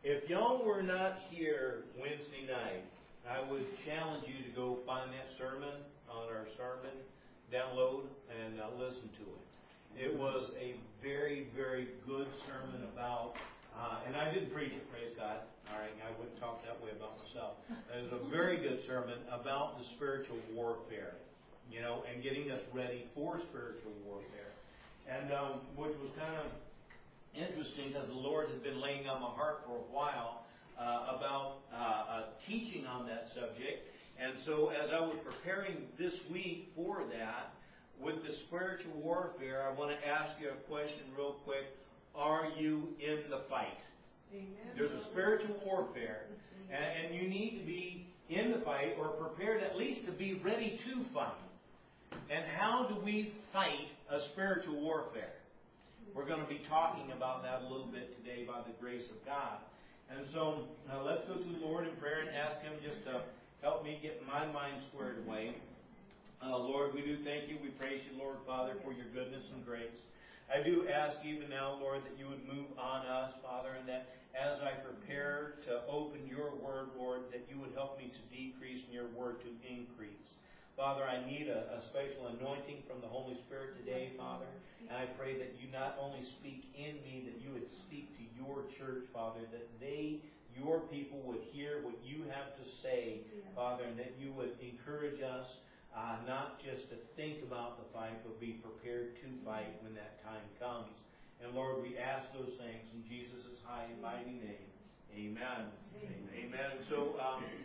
If y'all were not here Wednesday night, I would challenge you to go find that sermon on our sermon download and listen to it. It was a very, very good sermon about, and I didn't preach it, praise God. All right, I wouldn't talk that way about myself. It was a very good sermon about the spiritual warfare, and getting us ready for spiritual warfare. And which was kind of interesting because the Lord has been laying on my heart for a while about teaching on that subject. And so as I was preparing this week for that, with the spiritual warfare, I want to ask you a question real quick. Are you in the fight? Amen. There's a spiritual warfare, and you need to be in the fight or prepared at least to be ready to fight. And how do we fight a spiritual warfare? We're going to be talking about that a little bit today by the grace of God. And so let's go to the Lord in prayer and ask Him just to help me get my mind squared away. Lord, we do thank you. We praise you, Lord Father, for your goodness and grace. I do ask even now, Lord, that you would move on us, Father, and that as I prepare to open your word, Lord, that you would help me to decrease and your word to increase. Father, I need a special anointing from the Holy Spirit today, Father. And I pray that you not only speak in me, that you would speak to your church, Father, that your people would hear what you have to say, Father, and that you would encourage us not just to think about the fight, but be prepared to fight when that time comes. And Lord, we ask those things in Jesus' high and mighty name. Amen. Amen. And so,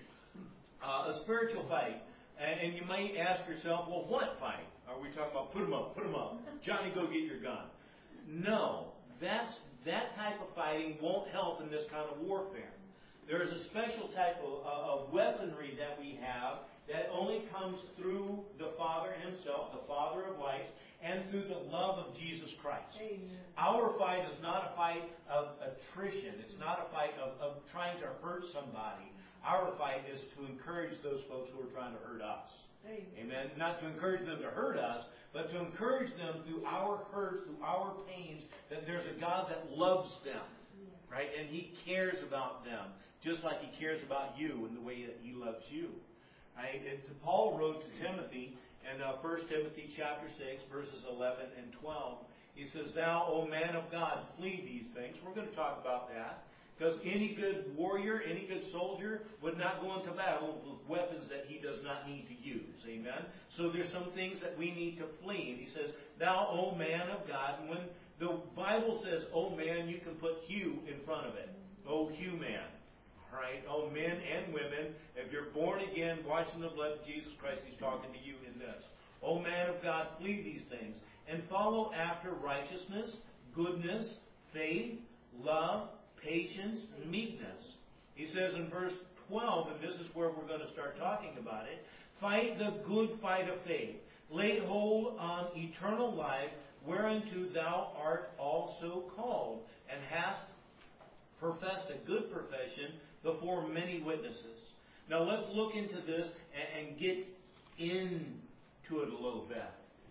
a spiritual fight. And you might ask yourself, well, what fight? Are we talking about put them up, Johnny, go get your gun? No, that type of fighting won't help in this kind of warfare. There is a special type of weaponry that we have that only comes through the Father Himself, the Father of lights, and through the love of Jesus Christ. Amen. Our fight is not a fight of attrition. It's not a fight of trying to hurt somebody. Our fight is to encourage those folks who are trying to hurt us. Amen. Amen. Not to encourage them to hurt us, but to encourage them through our hurts, through our pains, that there's a God that loves them. Right? And He cares about them, just like He cares about you in the way that He loves you. Right? And Paul wrote to Timothy in 1 Timothy chapter 6, verses 11 and 12. He says, "Thou, O man of God, flee these things." We're going to talk about that. Because any good warrior, any good soldier would not go into battle with weapons that he does not need to use. Amen? So there's some things that we need to flee. And he says, "Thou, O man of God." And when the Bible says, "O man," you can put "Hugh" in front of it. "O Hugh man." All right? Oh, men and women, if you're born again, washed in the blood of Jesus Christ, He's talking to you in this. "O man of God, flee these things, and follow after righteousness, goodness, faith, love, patience, meekness." He says in verse 12, and this is where we're going to start talking about it, "Fight the good fight of faith. Lay hold on eternal life, whereunto thou art also called, and hast professed a good profession before many witnesses." Now let's look into this and get into it a little bit.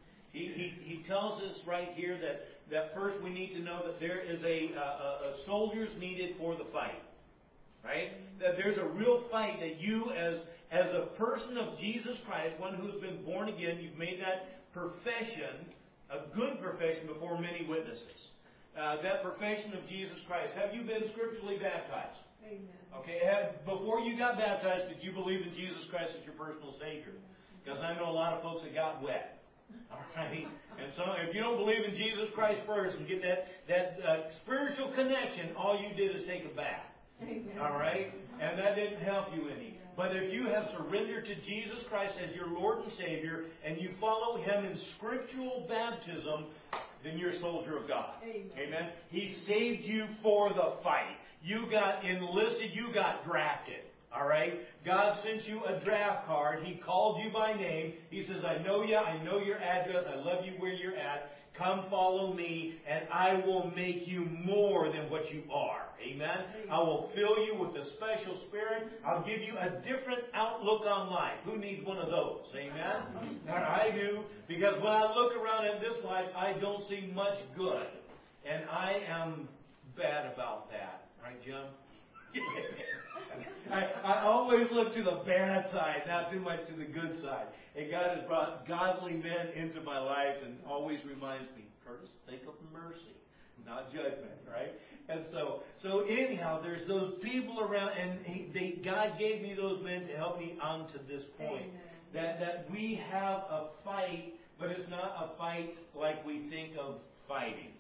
He tells us right here that first we need to know that there is a soldiers needed for the fight. Right? That there's a real fight that you as a person of Jesus Christ, one who's been born again, you've made that profession, a good profession before many witnesses. That profession of Jesus Christ. Have you been scripturally baptized? Amen. Okay. Before you got baptized, did you believe in Jesus Christ as your personal Savior? Because I know a lot of folks that got wet. All right? And so if you don't believe in Jesus Christ first and get that spiritual connection, all you did is take a bath. Amen. All right? And that didn't help you any. But if you have surrendered to Jesus Christ as your Lord and Savior, and you follow Him in scriptural baptism, then you're a soldier of God. Amen. Amen? He saved you for the fight. You got enlisted. You got drafted. All right? God sent you a draft card. He called you by name. He says, "I know you. I know your address. I love you where you're at. Come follow me, and I will make you more than what you are." Amen? I will fill you with the special Spirit. I'll give you a different outlook on life. Who needs one of those? Amen? I do. Because when I look around at this life, I don't see much good. And I am bad about that. Right, Jim? I always look to the bad side, not too much to the good side. And God has brought godly men into my life and always reminds me, Curtis, think of mercy, not judgment, right? And so anyhow, there's those people around, and God gave me those men to help me on to this point. That we have a fight, but it's not a fight like we think of fighting.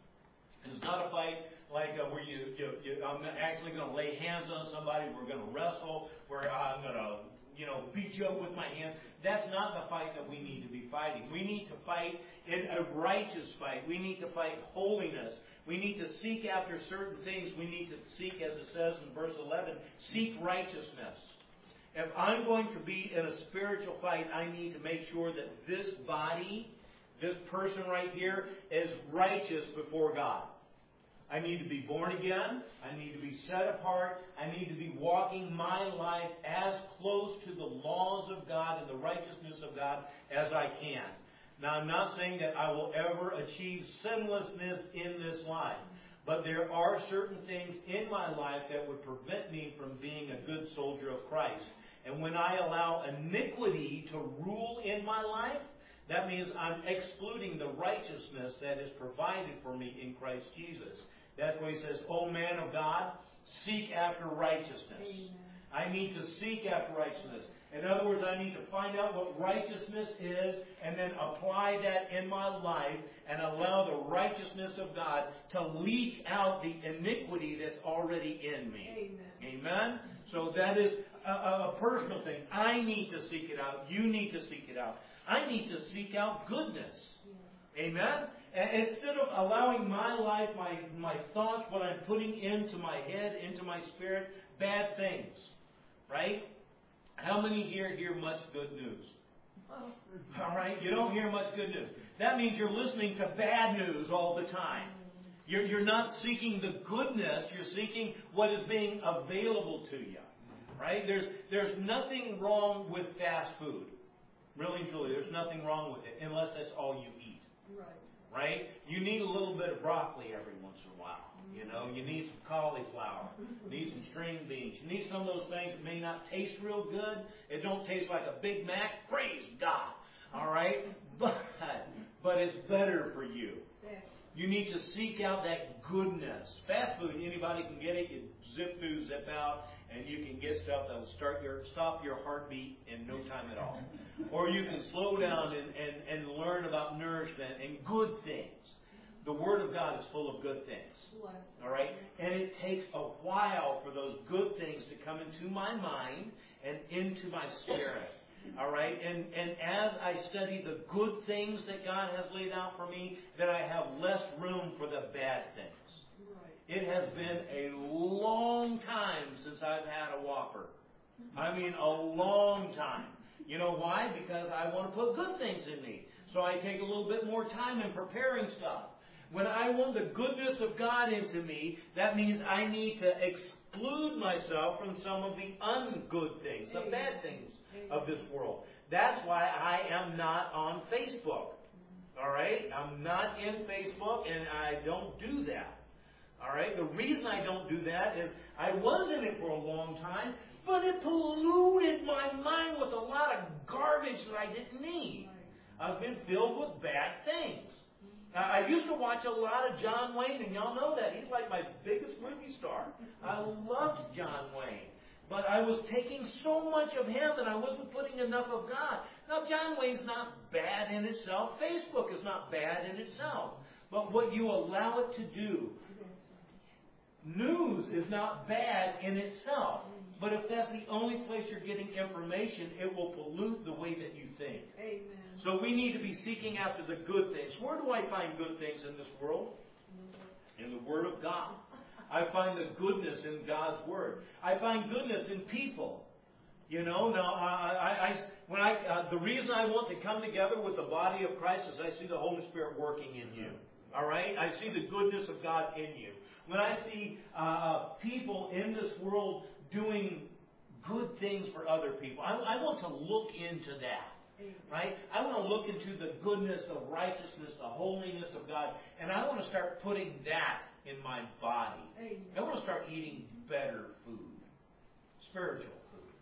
It's not a fight like where I'm actually going to lay hands on somebody, we're going to wrestle, where I'm going to beat you up with my hands. That's not the fight that we need to be fighting. We need to fight in a righteous fight. We need to fight holiness. We need to seek after certain things. We need to seek, as it says in verse 11, seek righteousness. If I'm going to be in a spiritual fight, I need to make sure that this body, this person right here, is righteous before God. I need to be born again. I need to be set apart. I need to be walking my life as close to the laws of God and the righteousness of God as I can. Now, I'm not saying that I will ever achieve sinlessness in this life. But there are certain things in my life that would prevent me from being a good soldier of Christ. And when I allow iniquity to rule in my life, that means I'm excluding the righteousness that is provided for me in Christ Jesus. That's why he says, "O man of God, seek after righteousness." Amen. I need to seek after righteousness. In other words, I need to find out what righteousness is and then apply that in my life and allow the righteousness of God to leach out the iniquity that's already in me. Amen? Amen? So that is a personal thing. I need to seek it out. You need to seek it out. I need to seek out goodness. Yeah. Amen? And instead of allowing my life, my thoughts, what I'm putting into my head, into my spirit, bad things. Right? How many here hear much good news? All right? You don't hear much good news. That means you're listening to bad news all the time. You're not seeking the goodness. You're seeking what is being available to you. Right? There's nothing wrong with fast food. Really and truly, there's nothing wrong with it unless that's all you eat. Right? You need a little bit of broccoli every once in a while. You need some cauliflower. You need some string beans. You need some of those things that may not taste real good. It don't taste like a Big Mac. Praise God. All right? But it's better for you. You need to seek out that goodness. Fast food, anybody can get it. You zip through, zip out, and you can get stuff that will stop your heartbeat in no time at all. Or you can slow down and learn about nourishment and good things. The Word of God is full of good things. All right? And it takes a while for those good things to come into my mind and into my spirit. All right? And as I study the good things that God has laid out for me, then I have less room for the bad things. It has been a long time since I've had a Whopper. I mean, a long time. You know why? Because I want to put good things in me. So I take a little bit more time in preparing stuff. When I want the goodness of God into me, that means I need to exclude myself from some of the ungood things, the bad things of this world. That's why I am not on Facebook. All right? I'm not in Facebook, and I don't do that. All right? The reason I don't do that is I was in it for a long time, but it polluted my mind with a lot of garbage that I didn't need. I've been filled with bad things. I used to watch a lot of John Wayne, and y'all know that. He's like my biggest movie star. I loved John Wayne. But I was taking so much of him that I wasn't putting enough of God. Now, John Wayne's not bad in itself. Facebook is not bad in itself. But what you allow it to do, news is not bad in itself. But if that's the only place you're getting information, it will pollute the way that you think. Amen. So we need to be seeking after the good things. Where do I find good things in this world? In the Word of God. I find the goodness in God's Word. I find goodness in people. Now the reason I want to come together with the body of Christ is I see the Holy Spirit working in you. All right? I see the goodness of God in you. When I see people in this world doing good things for other people, I want to look into that. Right? I want to look into the goodness, the righteousness, the holiness of God, and I want to start putting that in my body. I want to start eating better food, spiritual food.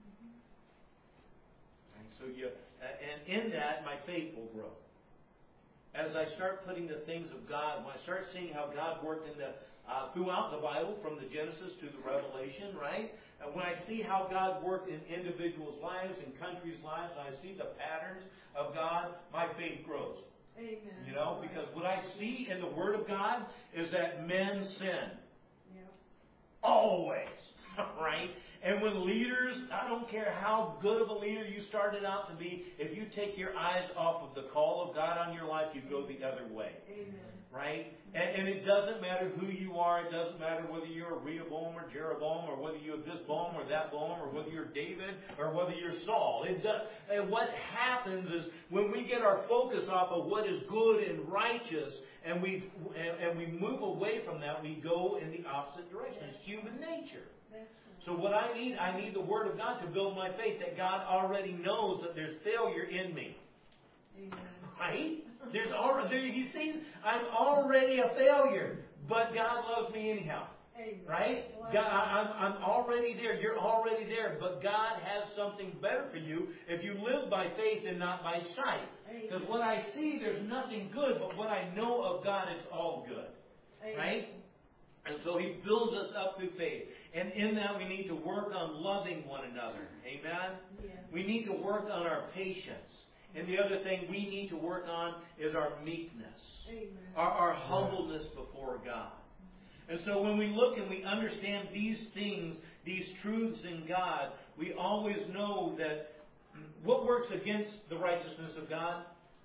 And so and in that, my faith will grow. As I start putting the things of God, when I start seeing how God worked in throughout the Bible, from the Genesis to the Revelation, right? And when I see how God worked in individuals' lives, in countries' lives, and I see the patterns of God, my faith grows. Amen. You know, because what I see in the Word of God is that men sin. Yep. Always. Right? And when leaders, I don't care how good of a leader you started out to be, if you take your eyes off of the call of God on your life, you go the other way. Amen. Right? And it doesn't matter who you are. It doesn't matter whether you're Rehoboam or Jeroboam, or whether you're this Boam or that Boam, or whether you're David or whether you're Saul. And what happens is when we get our focus off of what is good and righteous, and we move away from that, we go in the opposite direction. It's human nature. So what I need the Word of God to build my faith, that God already knows that there's failure in me. Amen. Right? He sees I'm already a failure, but God loves me anyhow. Amen. Right? God, I'm already there. You're already there, but God has something better for you if you live by faith and not by sight. Because what I see, there's nothing good, but what I know of God, it's all good. Amen. Right? And so He builds us up through faith. And in that we need to work on loving one another. Amen? Yeah. We need to work on our patience. And the other thing we need to work on is our meekness. Amen. Our humbleness before God. And so when we look and we understand these things, these truths in God, we always know that what works against the righteousness of God?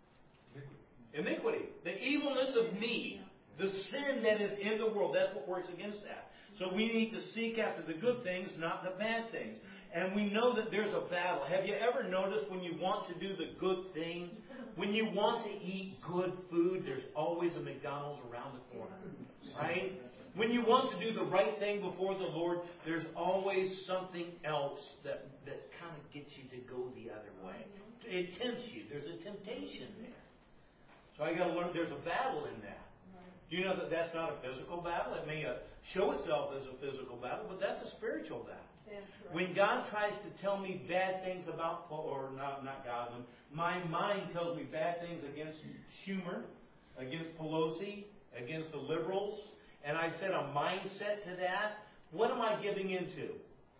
Iniquity. The evilness of me. The sin that is in the world. That's what works against that. So we need to seek after the good things, not the bad things. And we know that there's a battle. Have you ever noticed when you want to do the good things, when you want to eat good food, there's always a McDonald's around the corner. Right? When you want to do the right thing before the Lord, there's always something else that kind of gets you to go the other way. It tempts you. There's a temptation there. So I got to learn there's a battle in that. Do you know that that's not a physical battle? It may show itself as a physical battle, but that's a spiritual battle. That's right. When God tries to tell me bad things about, or not God, when my mind tells me bad things against Schumer, against Pelosi, against the liberals, and I set a mindset to that, what am I giving into?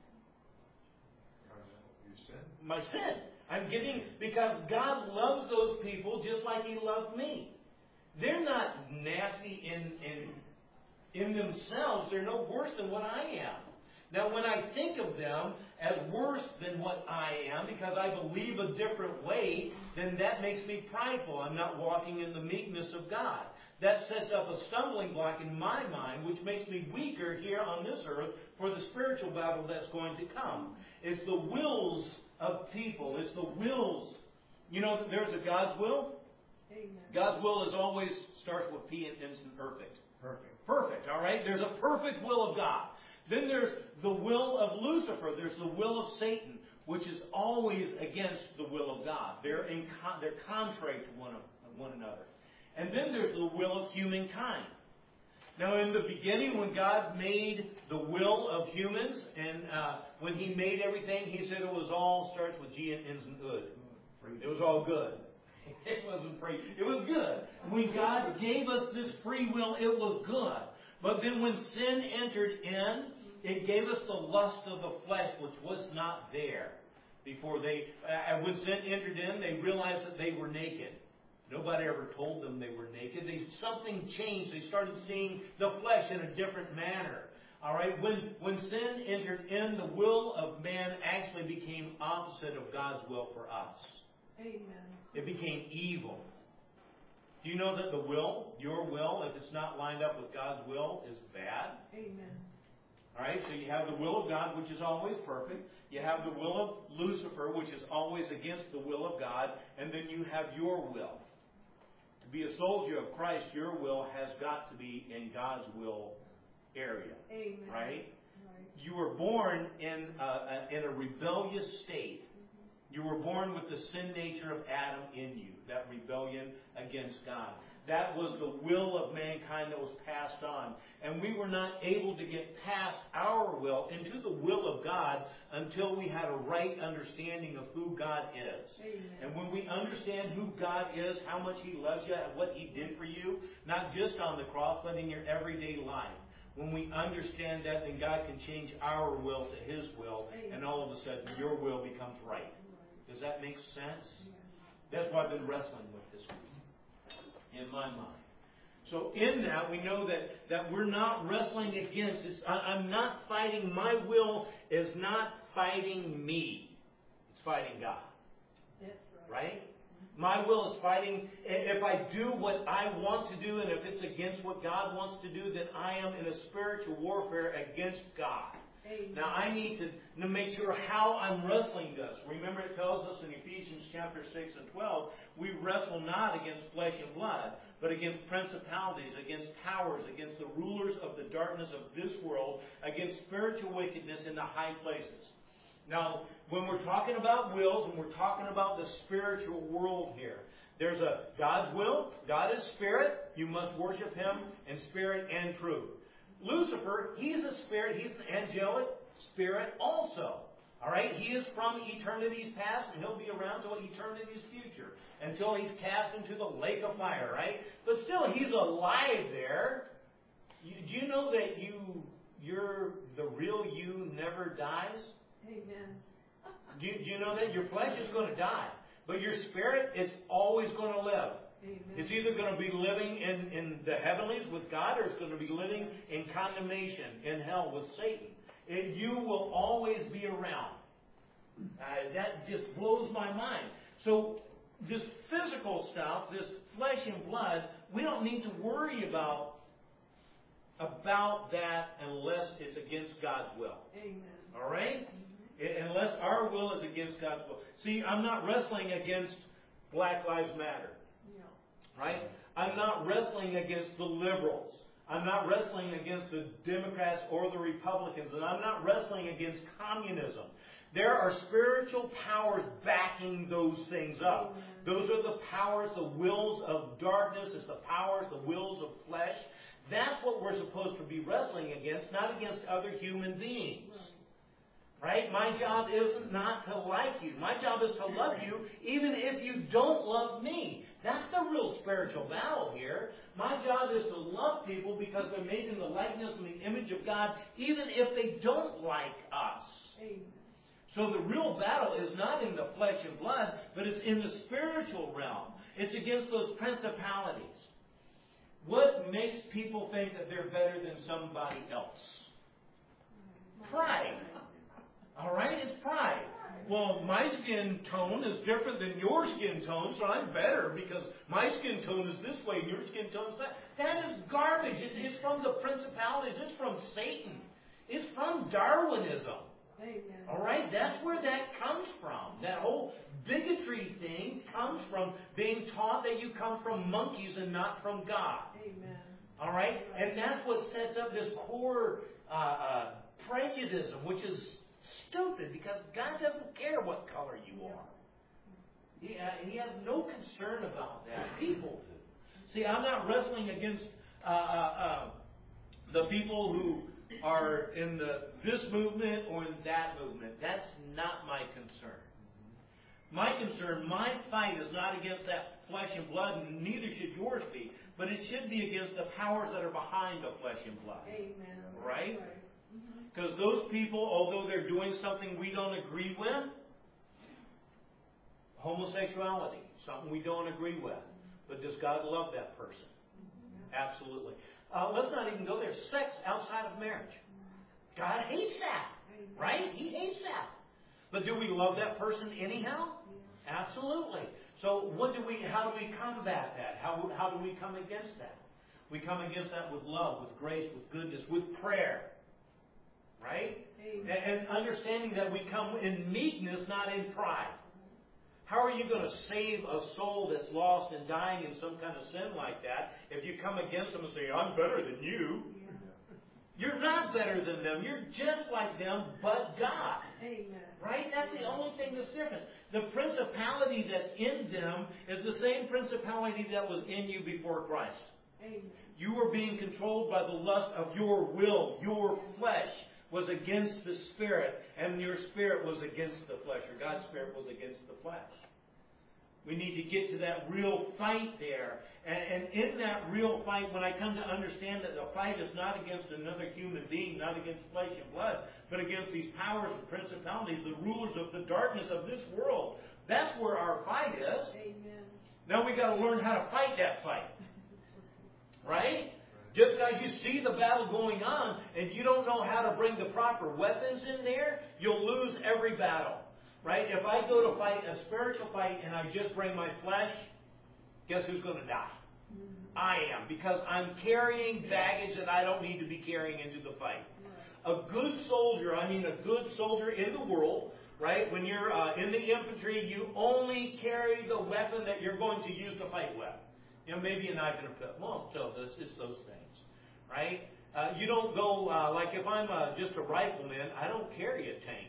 My sin. I'm giving, because God loves those people just like He loved me. They're not nasty in themselves. They're no worse than what I am. Now, when I think of them as worse than what I am, because I believe a different way, then that makes me prideful. I'm not walking in the meekness of God. That sets up a stumbling block in my mind, which makes me weaker here on this earth for the spiritual battle that's going to come. It's the wills of people. It's the wills. You know that there's a God's will? Amen. God's will is always starts with P and ends in perfect. Perfect, all right? There's a perfect will of God. Then there's the will of Lucifer. There's the will of Satan, which is always against the will of God. They're contrary to one another. And then there's the will of humankind. Now, in the beginning, when God made the will of humans, and when He made everything, He said it was all, starts with G and ends in good. It was all good. It wasn't free. It was good. When God gave us this free will, it was good. But then when sin entered in, it gave us the lust of the flesh, which was not there before when sin entered in, they realized that they were naked. Nobody ever told them they were naked. Something changed. They started seeing the flesh in a different manner. All right. When sin entered in, the will of man actually became opposite of God's will for us. Amen. It became evil. Do you know that the will, your will, if it's not lined up with God's will, is bad? Amen. All right, so you have the will of God, which is always perfect. You have the will of Lucifer, which is always against the will of God. And then you have your will. To be a soldier of Christ, your will has got to be in God's will area. Amen. Right? You were born in a rebellious state. You were born with the sin nature of Adam in you, that rebellion against God. That was the will of mankind that was passed on. And we were not able to get past our will into the will of God until we had a right understanding of who God is. Amen. And when we understand who God is, how much He loves you, and what He did for you, not just on the cross, but in your everyday life. When we understand that, then God can change our will to His will, and all of a sudden your will becomes right. Does that make sense? That's what I've been wrestling with this week in my mind. So in that, we know that we're not wrestling against. I'm not fighting. My will is not fighting me. It's fighting God. That's Right? My will is fighting. If I do what I want to do, and if it's against what God wants to do, then I am in a spiritual warfare against God. Amen. Now, I need to make sure how I'm wrestling this. Remember, it tells us in Ephesians chapter 6 and 12, we wrestle not against flesh and blood, but against principalities, against powers, against the rulers of the darkness of this world, against spiritual wickedness in the high places. Now, when we're talking about wills, and we're talking about the spiritual world here, there's a God's will. God is spirit. You must worship Him in spirit and truth. Lucifer, he's a spirit. He's an angelic spirit also. All right? He is from eternity's past, and he'll be around till eternity's future, until he's cast into the lake of fire, right? But still, he's alive there. Do you know that the real you never dies? Amen. Do you know that? Your flesh is going to die, but your spirit is always going to live. Amen. It's either going to be living in the heavenlies with God, or it's going to be living in condemnation, in hell with Satan. You will always be around. That just blows my mind. So this physical stuff, this flesh and blood, we don't need to worry about that unless it's against God's will. Amen. All right? Unless our will is against God's will. See, I'm not wrestling against Black Lives Matter. Right? I'm not wrestling against the liberals. I'm not wrestling against the Democrats or the Republicans. And I'm not wrestling against communism. There are spiritual powers backing those things up. Those are the powers, the wills of darkness. It's the powers, the wills of flesh. That's what we're supposed to be wrestling against, not against other human beings. Right? My job isn't not to like you. My job is to love you even if you don't love me. That's the real spiritual battle here. My job is to love people because they're made in the likeness and the image of God, even if they don't like us. Amen. So the real battle is not in the flesh and blood, but it's in the spiritual realm. It's against those principalities. What makes people think that they're better than somebody else? Pride. All right? It's pride. Well, my skin tone is different than your skin tone, so I'm better because my skin tone is this way and your skin tone is that. That is garbage. It's from the principalities. It's from Satan. It's from Darwinism. Amen. All right? That's where that comes from. That whole bigotry thing comes from being taught that you come from monkeys and not from God. Amen. All right? And that's what sets up this core prejudice, which is stupid because God doesn't care what color you are. He has no concern about that. People do. See, I'm not wrestling against the people who are in this movement or in that movement. That's not my concern. My concern, my fight is not against that flesh and blood, and neither should yours be, but it should be against the powers that are behind the flesh and blood. Amen. Right? Because those people, although they're doing something we don't agree with, homosexuality, something we don't agree with, but does God love that person? Absolutely. Let's not even go there. Sex outside of marriage. God hates that. Right? He hates that. But do we love that person anyhow? Absolutely. So how do we combat that? How do we come against that? We come against that with love, with grace, with goodness, with prayer. Right? And understanding that we come in meekness, not in pride. How are you going to save a soul that's lost and dying in some kind of sin like that if you come against them and say, I'm better than you? You're not better than them. You're just like them, but God. Amen. Right? That's the only thing that's different. The principality that's in them is the same principality that was in you before Christ. Amen. You were being controlled by the lust of your will. Your flesh was against the Spirit, and your spirit was against the flesh, or God's Spirit was against the flesh. We need to get to that real fight there. And in that real fight, when I come to understand that the fight is not against another human being, not against flesh and blood, but against these powers and principalities, the rulers of the darkness of this world, that's where our fight is. Amen. Now we've got to learn how to fight that fight. Right? Just because you see the battle going on and you don't know how to bring the proper weapons in there, you'll lose every battle. Right? If I go to fight a spiritual fight and I just bring my flesh, guess who's going to die? I am. Because I'm carrying baggage that I don't need to be carrying into the fight. A good soldier, a good soldier in the world, right? When you're in the infantry, you only carry the weapon that you're going to use to fight with. Maybe a knife and a pistol. Well, so it's those things, right? You don't go, like if I'm just a rifleman, I don't carry a tank.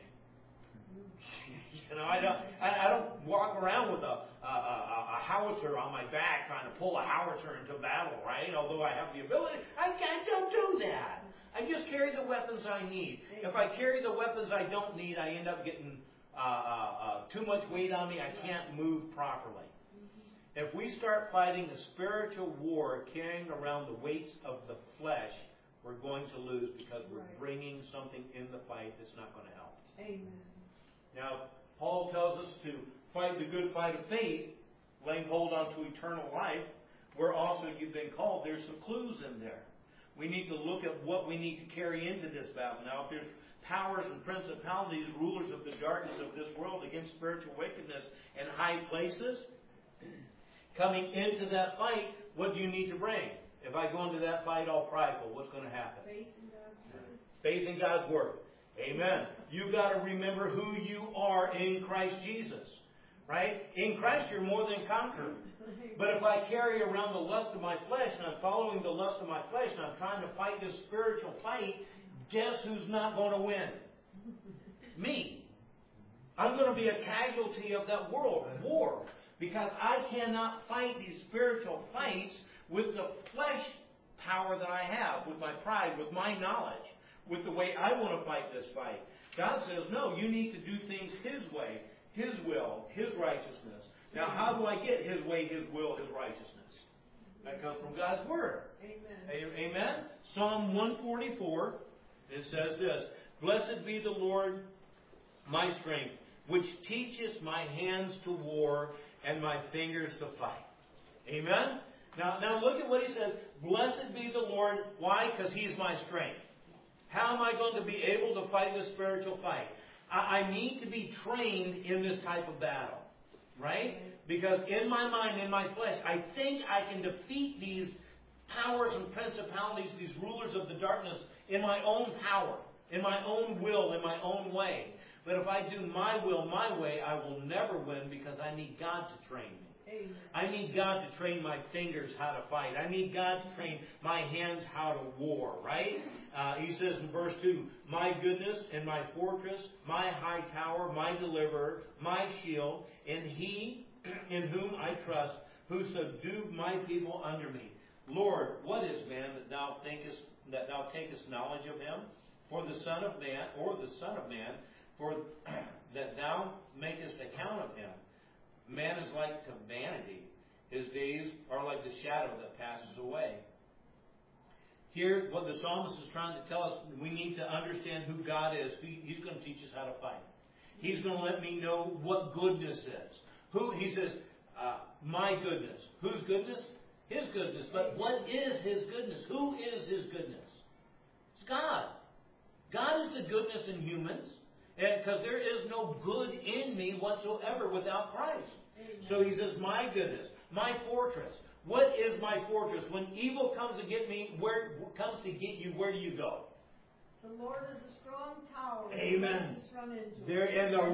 I don't walk around with a howitzer on my back trying to pull a howitzer into battle, right? Although I have the ability, I don't do that. I just carry the weapons I need. If I carry the weapons I don't need, I end up getting too much weight on me. I can't move properly. If we start fighting a spiritual war carrying around the weights of the flesh, we're going to lose because we're bringing something in the fight that's not going to help. Amen. Now, Paul tells us to fight the good fight of faith, laying hold on to eternal life, where also you've been called. There's some clues in there. We need to look at what we need to carry into this battle. Now, if there's powers and principalities, rulers of the darkness of this world against spiritual wickedness in high places, coming into that fight, what do you need to bring? If I go into that fight all prideful, what's going to happen? Faith in God's word. Faith in God's word. Amen. You've got to remember who you are in Christ Jesus. Right? In Christ, you're more than conqueror. But if I carry around the lust of my flesh, and I'm following the lust of my flesh, and I'm trying to fight this spiritual fight, guess who's not going to win? Me. I'm going to be a casualty of that world war. Because I cannot fight these spiritual fights with the flesh power that I have, with my pride, with my knowledge, with the way I want to fight this fight. God says, no, you need to do things His way, His will, His righteousness. Now, how do I get His way, His will, His righteousness? That comes from God's Word. Amen. Amen? Psalm 144, it says this, Blessed be the Lord, my strength, which teaches my hands to war and my fingers to fight. Amen? Now look at what he says. Blessed be the Lord. Why? Because He's my strength. How am I going to be able to fight this spiritual fight? I need to be trained in this type of battle. Right? Because in my mind, in my flesh, I think I can defeat these powers and principalities, these rulers of the darkness, in my own power, in my own will, in my own way. But if I do my will, my way, I will never win because I need God to train me. Amen. I need God to train my fingers how to fight. I need God to train my hands how to war, right? He says in verse 2, My goodness and my fortress, my high tower, my deliverer, my shield, and He in whom I trust, who subdued my people under me. Lord, what is man that thou takest knowledge of him? For the Son of Man, for that thou makest account of him. Man is like to vanity. His days are like the shadow that passes away. Here, what the psalmist is trying to tell us, we need to understand who God is. He's going to teach us how to fight. He's going to let me know what goodness is. He says, my goodness. Whose goodness? His goodness. But what is His goodness? Who is His goodness? It's God. God is the goodness in humans. Because there is no good in me whatsoever without Christ. Amen. So he says, my goodness, my fortress. What is my fortress? When evil comes to get me, where do you go? The Lord is a strong tower. Amen.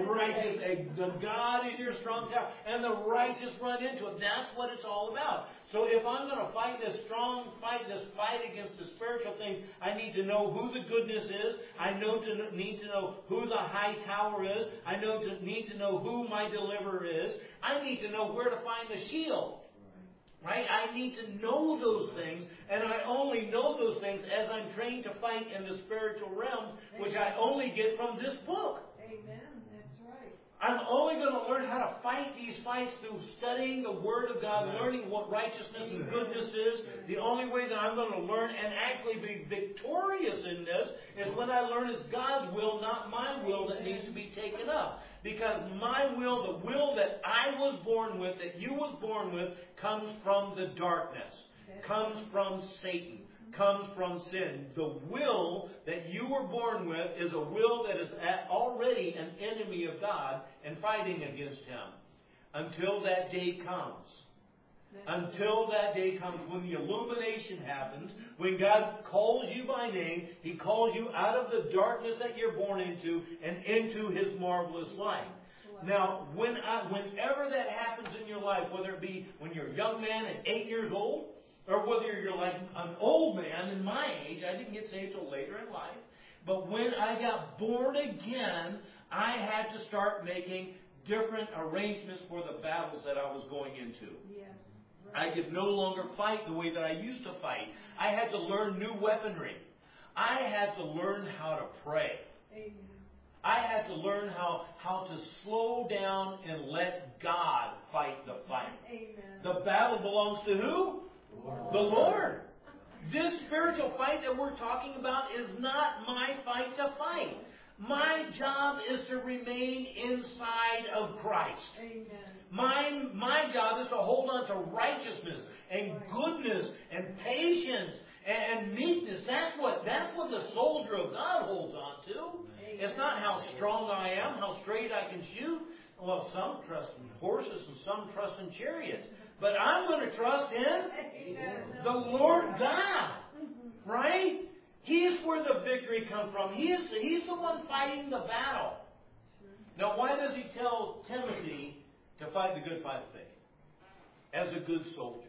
God is your strong tower. And the righteous run into it. That's what it's all about. So if I'm going to fight this strong fight, this fight against the spiritual things, I need to know who the goodness is. I need to know who the high tower is. I need to know who my deliverer is. I need to know where to find the shield. Right? I need to know those things, and I only know those things as I'm trained to fight in the spiritual realm, which I only get from this book. Amen. That's right. I'm only going to learn how to fight these fights through studying the Word of God, learning what righteousness and goodness is. The only way that I'm going to learn and actually be victorious in this is when I learn it's God's will, not my will, that needs to be taken up. Because my will, the will that I was born with, that you was born with, comes from the darkness, comes from Satan, comes from sin. The will that you were born with is a will that is already an enemy of God and fighting against Him. Until that day comes. Until that day comes when the illumination happens, when God calls you by name, He calls you out of the darkness that you're born into and into His marvelous light. Now, whenever that happens in your life, whether it be when you're a young man at 8 years old, or whether you're like an old man in my age, I didn't get saved till later in life, but when I got born again, I had to start making different arrangements for the battles that I was going into. Yes. I could no longer fight the way that I used to fight. I had to learn new weaponry. I had to learn how to pray. Amen. I had to learn how to slow down and let God fight the fight. Amen. The battle belongs to who? The Lord. This spiritual fight that we're talking about is not my fight to fight. My job is to remain inside of Christ. Amen. My job is to hold on to righteousness and goodness and patience and meekness. That's what the soldier of God holds on to. It's not how strong I am, how straight I can shoot. Well, some trust in horses and some trust in chariots. But I'm going to trust in the Lord God. Right? He's where the victory comes from. He's the one fighting the battle. Now, why does He tell Timothy to fight the good fight of faith as a good soldier?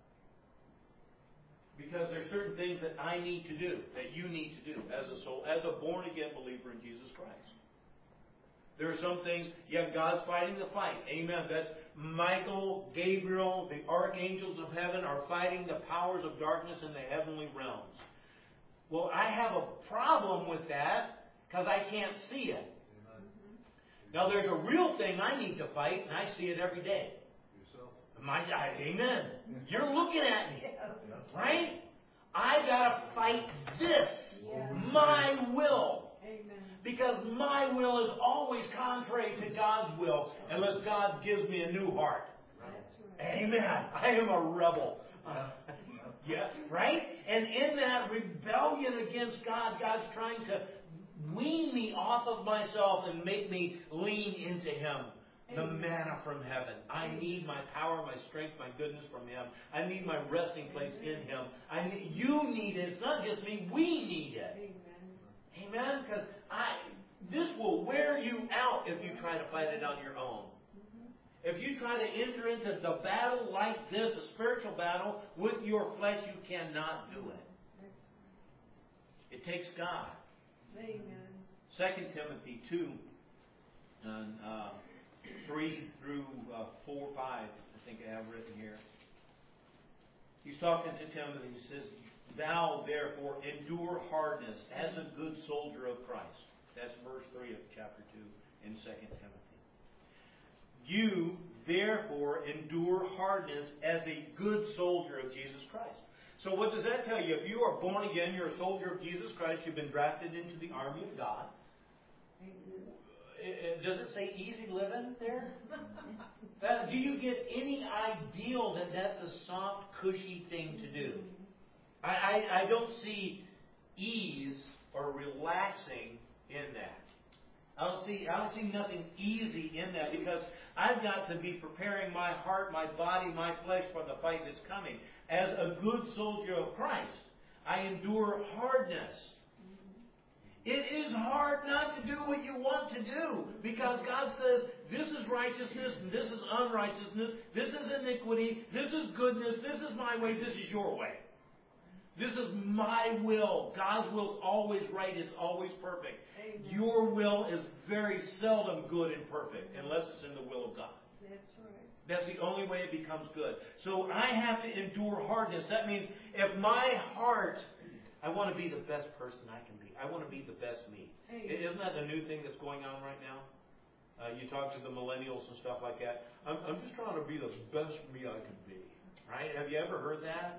Because there's certain things that I need to do, that you need to do as a born-again believer in Jesus Christ. There are some things, God's fighting the fight. Amen. That's Michael, Gabriel, the archangels of heaven are fighting the powers of darkness in the heavenly realms. Well, I have a problem with that because I can't see it. Now, there's a real thing I need to fight, and I see it every day. Amen. You're looking at me. Right? I got to fight this. My will. Because my will is always contrary to God's will unless God gives me a new heart. Amen. I am a rebel. Yeah, right? And in that rebellion against God, God's trying to wean me off of myself and make me lean into Him. The manna from heaven. I need my power, my strength, my goodness from Him. I need my resting place in Him. You need it. It's not just me. We need it. Amen? Because this will wear you out if you try to fight it on your own. If you try to enter into the battle like this, a spiritual battle, with your flesh, you cannot do it. It takes God. Amen. 2 Timothy 2, and 3 through 4, 5, I think I have written here. He's talking to Timothy. He says, "Thou therefore endure hardness as a good soldier of Christ." That's verse 3 of chapter 2 in 2 Timothy. "You therefore endure hardness as a good soldier of Jesus Christ." So what does that tell you? If you are born again, you're a soldier of Jesus Christ, you've been drafted into the army of God. Does it say easy living there? Do you get any ideal that that's a soft, cushy thing to do? I don't see ease or relaxing in that. I don't see nothing easy in that, because I've got to be preparing my heart, my body, my flesh for the fight that's coming. As a good soldier of Christ, I endure hardness. It is hard not to do what you want to do because God says this is righteousness and this is unrighteousness, this is iniquity, this is goodness, this is my way, this is your way. This is my will. God's will is always right, it's always perfect. Amen. Your will is very seldom good and perfect unless it's in the will of God. That's right. That's the only way it becomes good. So I have to endure hardness. That means if my heart, I want to be the best person I can be. I want to be the best me. Hey. Isn't that the new thing that's going on right now? You talk to the millennials and stuff like that. I'm just trying to be the best me I can be. Right? Have you ever heard that?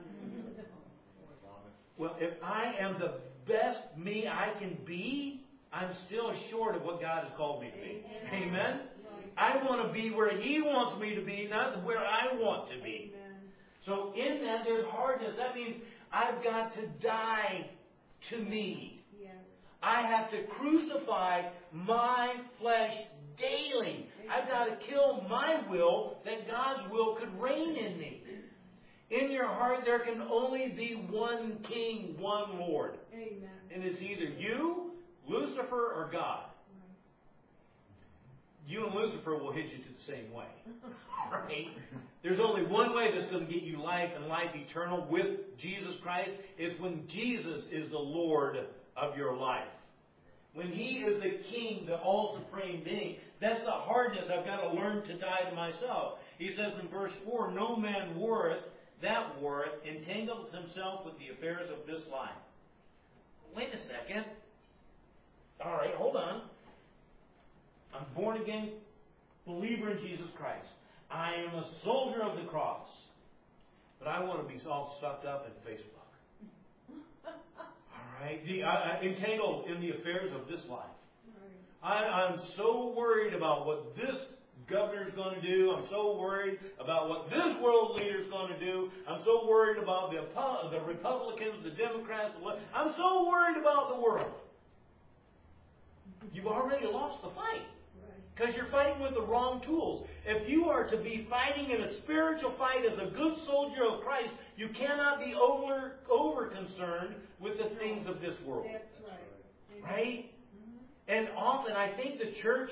Well, if I am the best me I can be, I'm still short of what God has called me to be. Amen? Amen? I want to be where He wants me to be, not where I want to be. Amen. So in that, there's hardness. That means I've got to die to me. Yeah. I have to crucify my flesh daily. I've got to kill my will that God's will could reign in me. In your heart, there can only be one King, one Lord. Amen. And it's either you, Lucifer, or God. Right. You and Lucifer will hit you to the same way. Right? There's only one way that's going to get you life and life eternal with Jesus Christ. It's when Jesus is the Lord of your life. When He is the King, the all-supreme being. That's the hardness I've got to learn to die to myself. He says in verse 4, no man warreth entangles himself with the affairs of this life. Wait a second. All right, hold on. I'm born again believer in Jesus Christ. I am a soldier of the cross. But I want to be all sucked up in Facebook. All right. Entangled in the affairs of this life. I'm so worried about what this governor's going to do. I'm so worried about what this world leader's going to do. I'm so worried about the Republicans, the Democrats. I'm so worried about the world. You've already lost the fight. Because you're fighting with the wrong tools. If you are to be fighting in a spiritual fight as a good soldier of Christ, you cannot be over concerned with the things of this world. That's right. Right? And often I think the church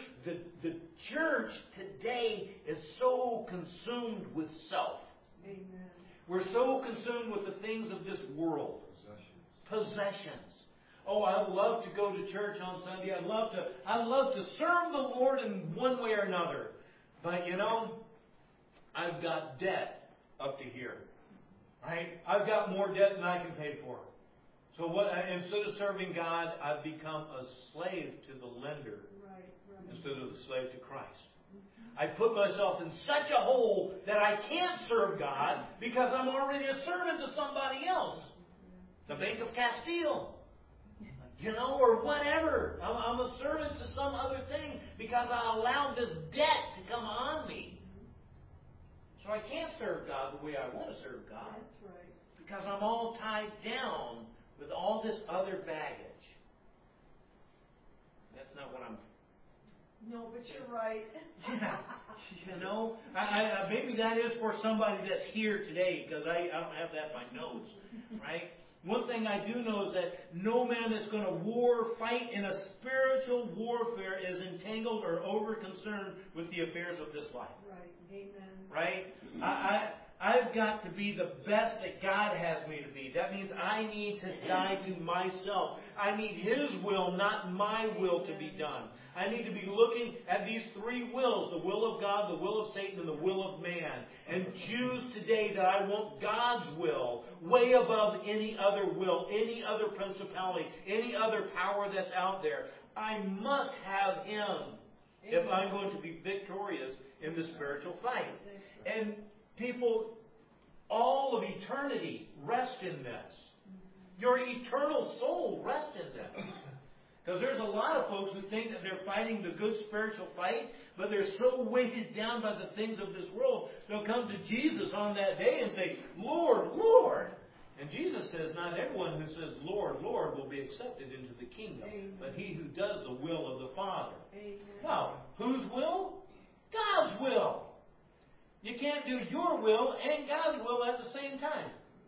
today is so consumed with self. Amen. We're so consumed with the things of this world. Possessions. Oh, I love to go to church on Sunday. I love to serve the Lord in one way or another. But I've got debt up to here. Right? I've got more debt than I can pay for. So instead of serving God, I've become a slave to the lender instead of the slave to Christ. I put myself in such a hole that I can't serve God because I'm already a servant to somebody else. The Bank of Castile. Or whatever. I'm a servant to some other thing because I allowed this debt to come on me. So I can't serve God the way I want to serve God. That's right. Because I'm all tied down with all this other baggage. That's not what I'm... No, but you're right. Yeah. Maybe that is for somebody that's here today because I don't have that in my notes. Right? One thing I do know is that no man that's going to fight in a spiritual warfare is entangled or over concerned with the affairs of this life. Right. Amen. Right? I've got to be the best that God has me to be. That means I need to die to myself. I need His will, not my will, to be done. I need to be looking at these three wills, the will of God, the will of Satan, and the will of man, and choose today that I want God's will way above any other will, any other principality, any other power that's out there. I must have Him if I'm going to be victorious in the spiritual fight. And people, all of eternity rest in this. Your eternal soul rests in this. Because there's a lot of folks who think that they're fighting the good spiritual fight, but they're so weighted down by the things of this world, they'll come to Jesus on that day and say, Lord, Lord. And Jesus says, not everyone who says, Lord, Lord, will be accepted into the kingdom, Amen. But he who does the will of the Father. Amen. Now, whose will? God's will. You can't do your will and God's will at the same time.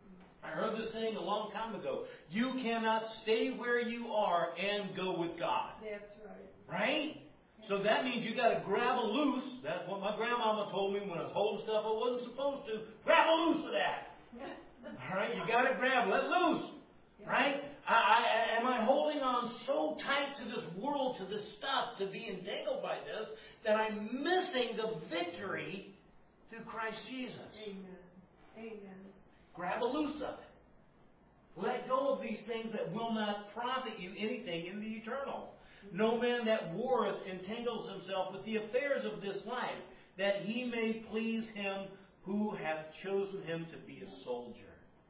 I heard this saying a long time ago. You cannot stay where you are and go with God. That's right. Right? So that means you got to grab a loose. That's what my grandmama told me when I was holding stuff I wasn't supposed to. Grab a loose of that. All right? You got to grab, let loose. Right? Am I holding on so tight to this world, to this stuff, to be entangled by this, that I'm missing the victory through Christ Jesus? Amen. Amen. Grab a loose of it. Let go of these things that will not profit you anything in the eternal. No man that warreth entangles himself with the affairs of this life, that he may please him who hath chosen him to be a soldier.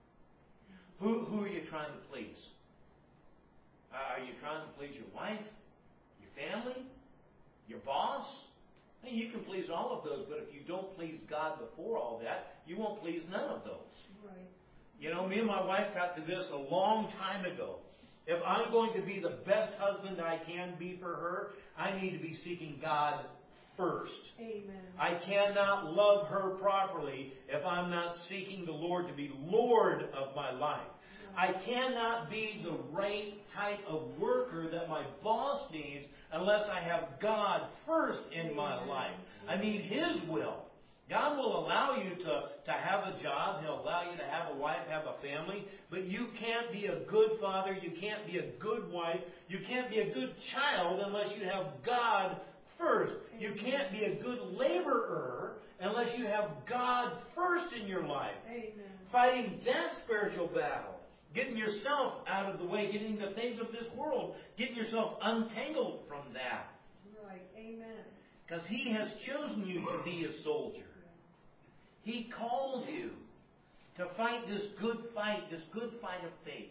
Who are you trying to please? Are you trying to please your wife? Your family? Your boss? Hey, you can please all of those, but if you don't please God before all that, you won't please none of those. Right. You know, me and my wife got to this a long time ago. If I'm going to be the best husband I can be for her, I need to be seeking God first. Amen. I cannot love her properly if I'm not seeking the Lord to be Lord of my life. I cannot be the right type of worker that my boss needs unless I have God first in my life. I need His will. God will allow you to have a job. He'll allow you to have a wife, have a family. But you can't be a good father. You can't be a good wife. You can't be a good child unless you have God first. You can't be a good laborer unless you have God first in your life. Amen. Fighting that spiritual battle. Getting yourself out of the way. Getting the things of this world. Getting yourself untangled from that. Right. Amen. Because He has chosen you to be a soldier. He called you to fight this good fight of faith.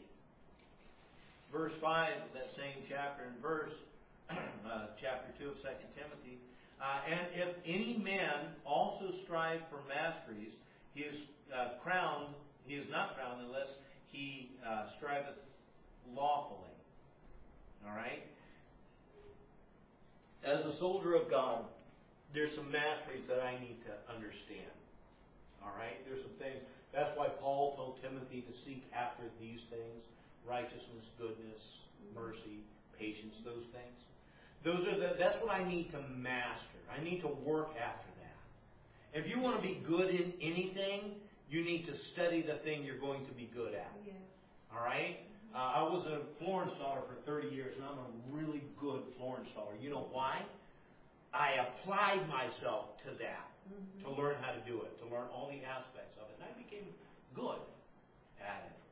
Verse 5 of that same chapter and verse, chapter 2 of 2 Timothy. And if any man also strive for masteries, he is not crowned unless he striveth lawfully. All right? As a soldier of God, there's some masteries that I need to understand. All right? There's some things. That's why Paul told Timothy to seek after these things. Righteousness, goodness, mercy, patience, those things. That's what I need to master. I need to work after that. If you want to be good in anything, you need to study the thing you're going to be good at. Yes. All right? I was a floor installer for 30 years, and I'm a really good floor installer. You know why? I applied myself to that, to learn how to do it, to learn all the aspects of it. And I became good at it.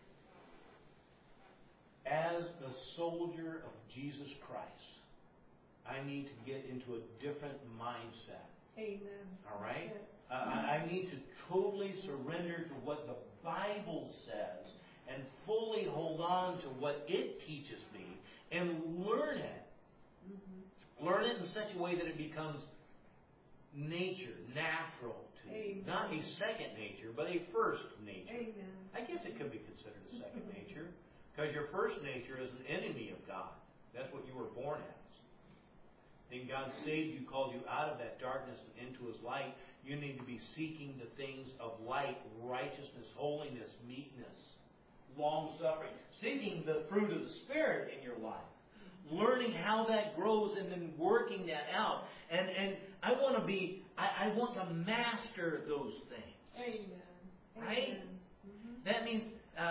As a soldier of Jesus Christ, I need to get into a different mindset. Amen. All right? I need to totally surrender to what the Bible says and fully hold on to what it teaches me and learn it. Learn it in such a way that it becomes nature, natural to you. Not a second nature, but a first nature. Amen. I guess it could be considered a second nature because your first nature is an enemy of God. That's what you were born as. Then God saved you, called you out of that darkness and into His light. You need to be seeking the things of light, righteousness, holiness, meekness, long-suffering. Seeking the fruit of the Spirit in your life. Learning how that grows and then working that out. And I want to master those things. Amen. Right? Amen. That means,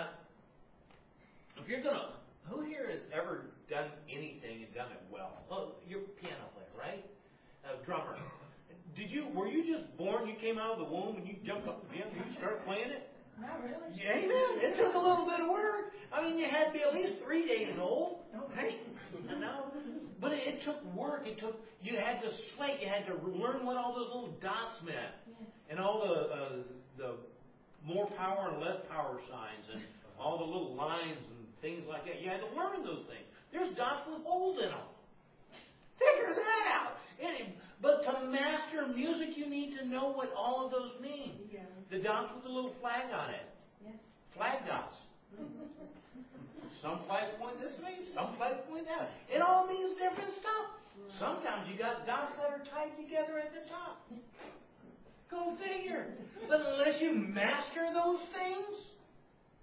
if you're who here has ever done anything and done it well? Well, you're a piano player, right? A drummer. Were you just born, you came out of the womb and you jumped up the piano and you started playing it? Not really. Amen. It took a little bit of work. I mean, you had to be at least 3 days old. Right? But it took work. You had to sweat. You had to learn what all those little dots meant. And all the more power and less power signs and all the little lines and things like that. You had to learn those things. There's dots with holes in them. Figure that out. But to master music, you need to know what all of those mean. Yeah. The dots with the little flag on it. Yeah. Flag dots. Some flags point this way, some flags point that way. It all means different stuff. Right. Sometimes you got dots that are tied together at the top. Go figure. But unless you master those things,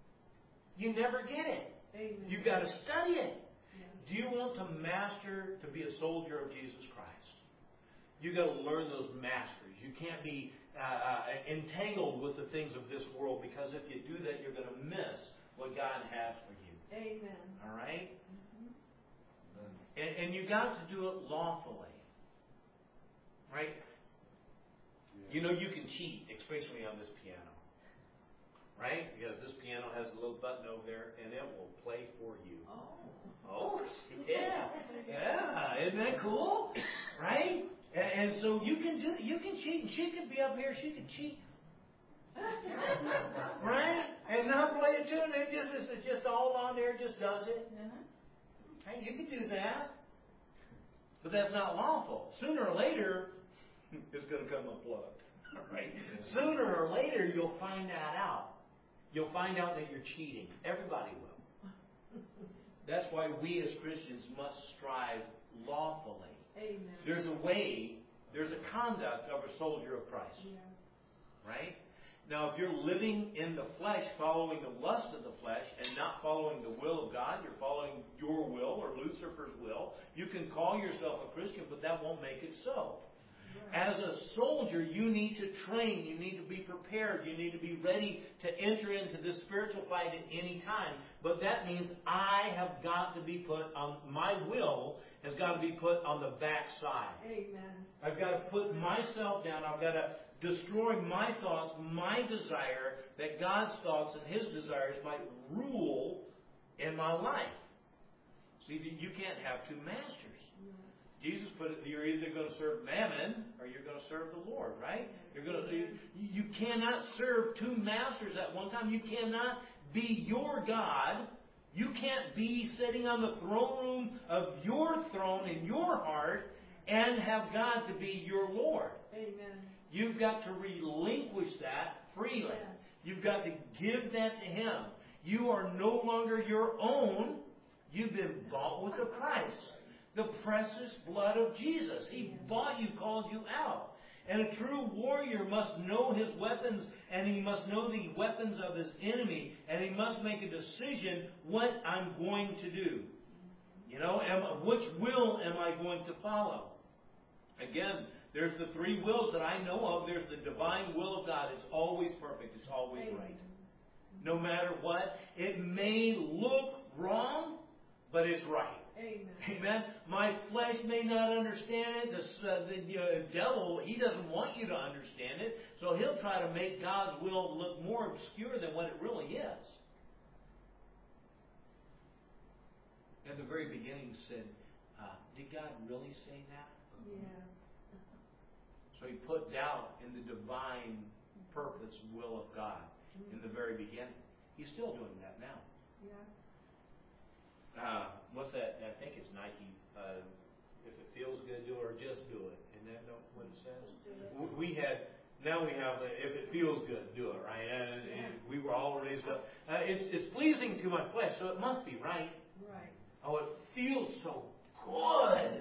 you never get it. Amen. You've got to study it. Yeah. Do you want to master, to be a soldier of Jesus Christ? You've got to learn those masters. You can't be entangled with the things of this world, because if you do that, you're going to miss what God has for you. Amen. All right? Mm-hmm. And you got to do it lawfully. Right? You know you can cheat, especially on this piano. Right? Because this piano has a little button over there, and it will play for you. Oh, yeah. Yeah. Isn't that cool? Right? And so you can cheat, and she could be up here, she could cheat. Right? And not play a tune, it's just all on there, just does it. Right? You can do that. But that's not lawful. Sooner or later, it's going to come unplugged. Right? Sooner or later, you'll find that out. You'll find out that you're cheating. Everybody will. That's why we as Christians must strive lawfully. Amen. There's a way, there's a conduct of a soldier of Christ. Yeah. Right? Now, if you're living in the flesh, following the lust of the flesh, and not following the will of God, you're following your will or Lucifer's will, you can call yourself a Christian, but that won't make it so. As a soldier, you need to train. You need to be prepared. You need to be ready to enter into this spiritual fight at any time. But that means I have got to be put on, my will has got to be put on the backside. Amen. I've got to put myself down. I've got to destroy my thoughts, my desire, that God's thoughts and His desires might rule in my life. See, you can't have two masters. Jesus put it, you're either going to serve mammon or you're going to serve the Lord, right? You cannot serve two masters at one time. You cannot be your God. You can't be sitting on the throne room of your throne in your heart and have God to be your Lord. Amen. You've got to relinquish that freely. You've got to give that to Him. You are no longer your own. You've been bought with a price. The precious blood of Jesus. He bought you, called you out. And a true warrior must know his weapons, and he must know the weapons of his enemy, and he must make a decision what I'm going to do. You know, which will am I going to follow? Again, there's the three wills that I know of. There's the divine will of God. It's always perfect. It's always right. No matter what. It may look wrong, but it's right. Amen. Amen. My flesh may not understand it. The devil, he doesn't want you to understand it. So he'll try to make God's will look more obscure than what it really is. At the very beginning said, did God really say that? Yeah. So he put doubt in the divine purpose will of God in the very beginning. He's still doing that now. Yeah. What's that? I think it's Nike. If it feels good, do it, or just do it. Isn't that what it says? Now we have if it feels good, do it, right? And we were all raised up. It's pleasing to my flesh, so it must be right. Right. Oh, it feels so good.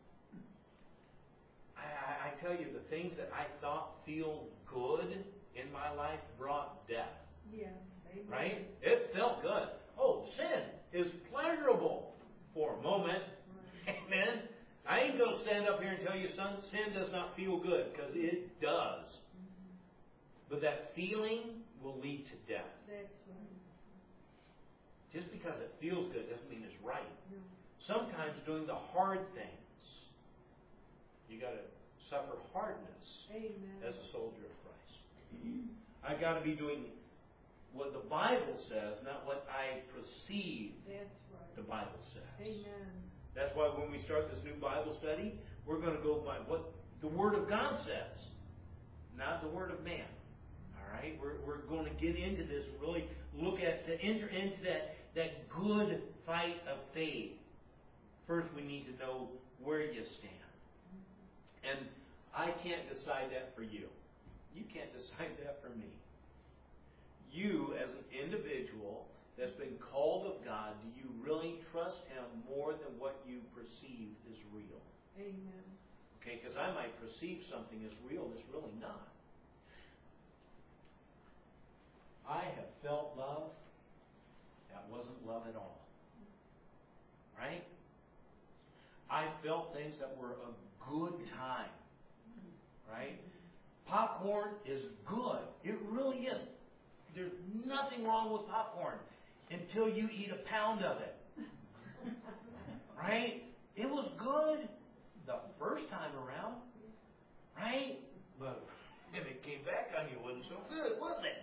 I tell you, the things that I thought feel good in my life brought death. Yeah. Amen. Right? It felt good. Oh, sin is pleasurable for a moment. Right. Amen. I ain't going to stand up here and tell you sin does not feel good, because it does. Mm-hmm. But that feeling will lead to death. That's right. Just because it feels good doesn't mean it's right. No. Sometimes doing the hard things, you got to suffer hardness. Amen. As a soldier of Christ. I've got to be doing what the Bible says, not what I perceive. That's right. The Bible says. Amen. That's why when we start this new Bible study, we're going to go by what the Word of God says, not the Word of man. All right? We're going to get into this, really look at, to enter into that good fight of faith. First, we need to know where you stand. And I can't decide that for you. You can't decide that for me. You, as an individual that's been called of God, do you really trust Him more than what you perceive is real? Amen. Okay, because I might perceive something as real that's really not. I have felt love That wasn't love at all. Right? I felt things that were a good time. Right? Popcorn is good. It really is. There's nothing wrong with popcorn until you eat a pound of it. Right? It was good the first time around. Right? But if it came back on you, it wasn't so good, was it?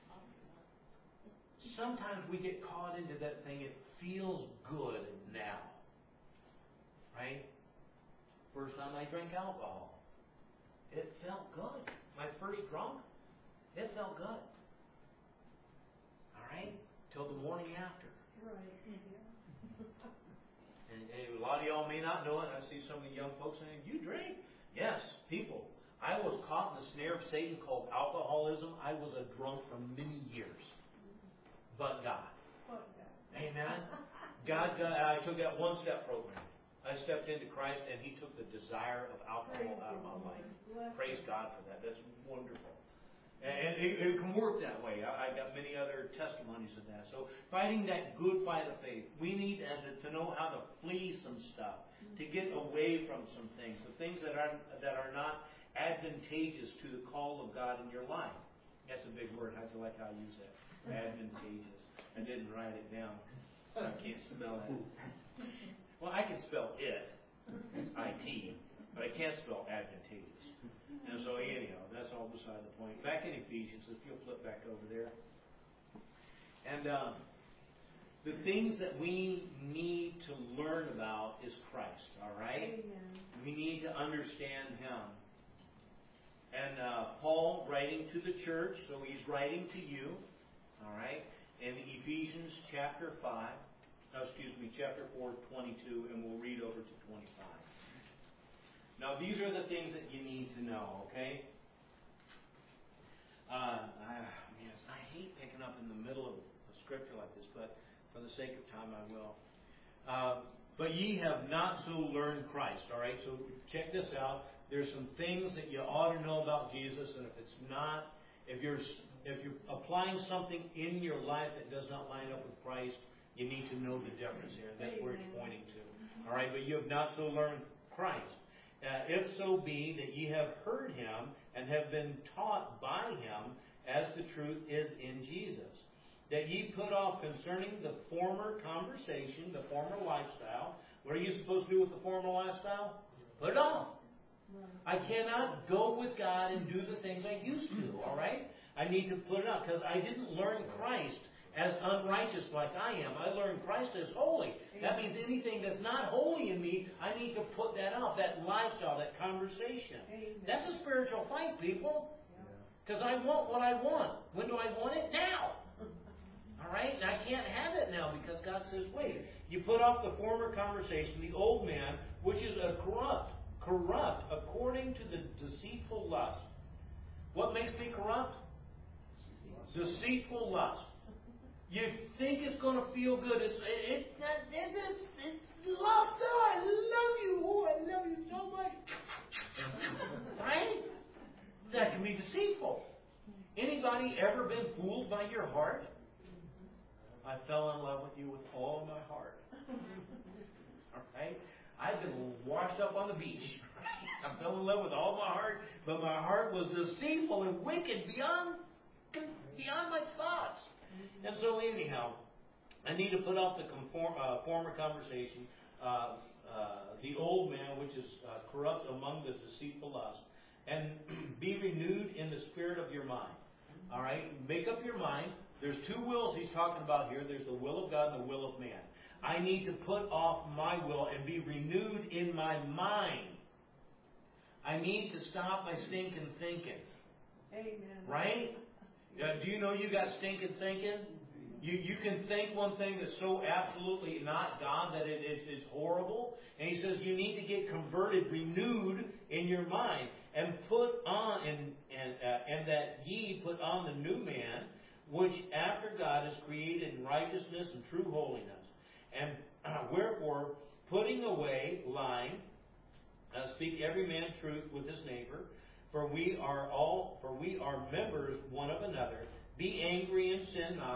Sometimes we get caught into that thing. It feels good now. Right? First time I drank alcohol, it felt good. My first drunk, it felt good. All right? Till the morning after. Right. And a lot of y'all may not know it. I see some of the young folks saying, "You drink?" Yes, people. I was caught in the snare of Satan called alcoholism. I was a drunk for many years. But God. Amen. I took that one-step program. I stepped into Christ, and He took the desire of alcohol out of my life. Praise God for that. That's wonderful. And it can work that way. I got many other testimonies of that. So fighting that good fight of faith, we need to know how to flee some stuff, to get away from some things, the things that are not advantageous to the call of God in your life. That's a big word. How'd you like how I use that? Advantageous. I didn't write it down. I can't spell that. Well, I can spell it. It's IT. But I can't spell advantageous. And so anyhow, that's all beside the point. Back in Ephesians, if you'll flip back over there. And the things that we need to learn about is Christ, all right? Amen. We need to understand Him. And Paul writing to the church, so he's writing to you, all right? In Ephesians chapter 4, 22, and we'll read over to 25. Now, these are the things that you need to know, okay? I hate picking up in the middle of a scripture like this, but for the sake of time, I will. But ye have not so learned Christ, all right? So check this out. There's some things that you ought to know about Jesus, and if you're applying something in your life that does not line up with Christ, you need to know the difference here. That's where it's pointing to. All right, but you have not so learned Christ. If so be that ye have heard Him and have been taught by Him, as the truth is in Jesus, that ye put off concerning the former conversation, the former lifestyle. What are you supposed to do with the former lifestyle? Put it on. I cannot go with God and do the things I used to, all right? I need to put it up because I didn't learn Christ as unrighteous like I am. I learned Christ as holy. That means anything that's not holy in me, I need to put that out, that lifestyle, that conversation. That's a spiritual fight, people. Because I want what I want. When do I want it? Now. All right? And I can't have it now because God says, wait. You put off the former conversation, the old man, which is a corrupt according to the deceitful lust. What makes me corrupt? Deceitful lust. You think it's going to feel good. It's lust. Oh, I love you. Oh, I love you so much. Right? That can be deceitful. Anybody ever been fooled by your heart? I fell in love with you with all of my heart. All right? I've been washed up on the beach. I fell in love with all my heart, but my heart was deceitful and wicked beyond my thoughts. And so anyhow, I need to put off the former conversation, the old man, which is corrupt among the deceitful lust, and be renewed in the spirit of your mind. All right? Make up your mind. There's two wills he's talking about here. There's the will of God and the will of man. I need to put off my will and be renewed in my mind. I need to stop my stinking thinking. Amen. Right? Do you know you got stinking thinking? You can think one thing that's so absolutely not God that it is horrible. And he says you need to get converted, renewed in your mind, and put on and that ye put on the new man, which after God is created in righteousness and true holiness. And wherefore, putting away lying, speak every man truth with his neighbor, for we are members one of another. Be angry and sin not.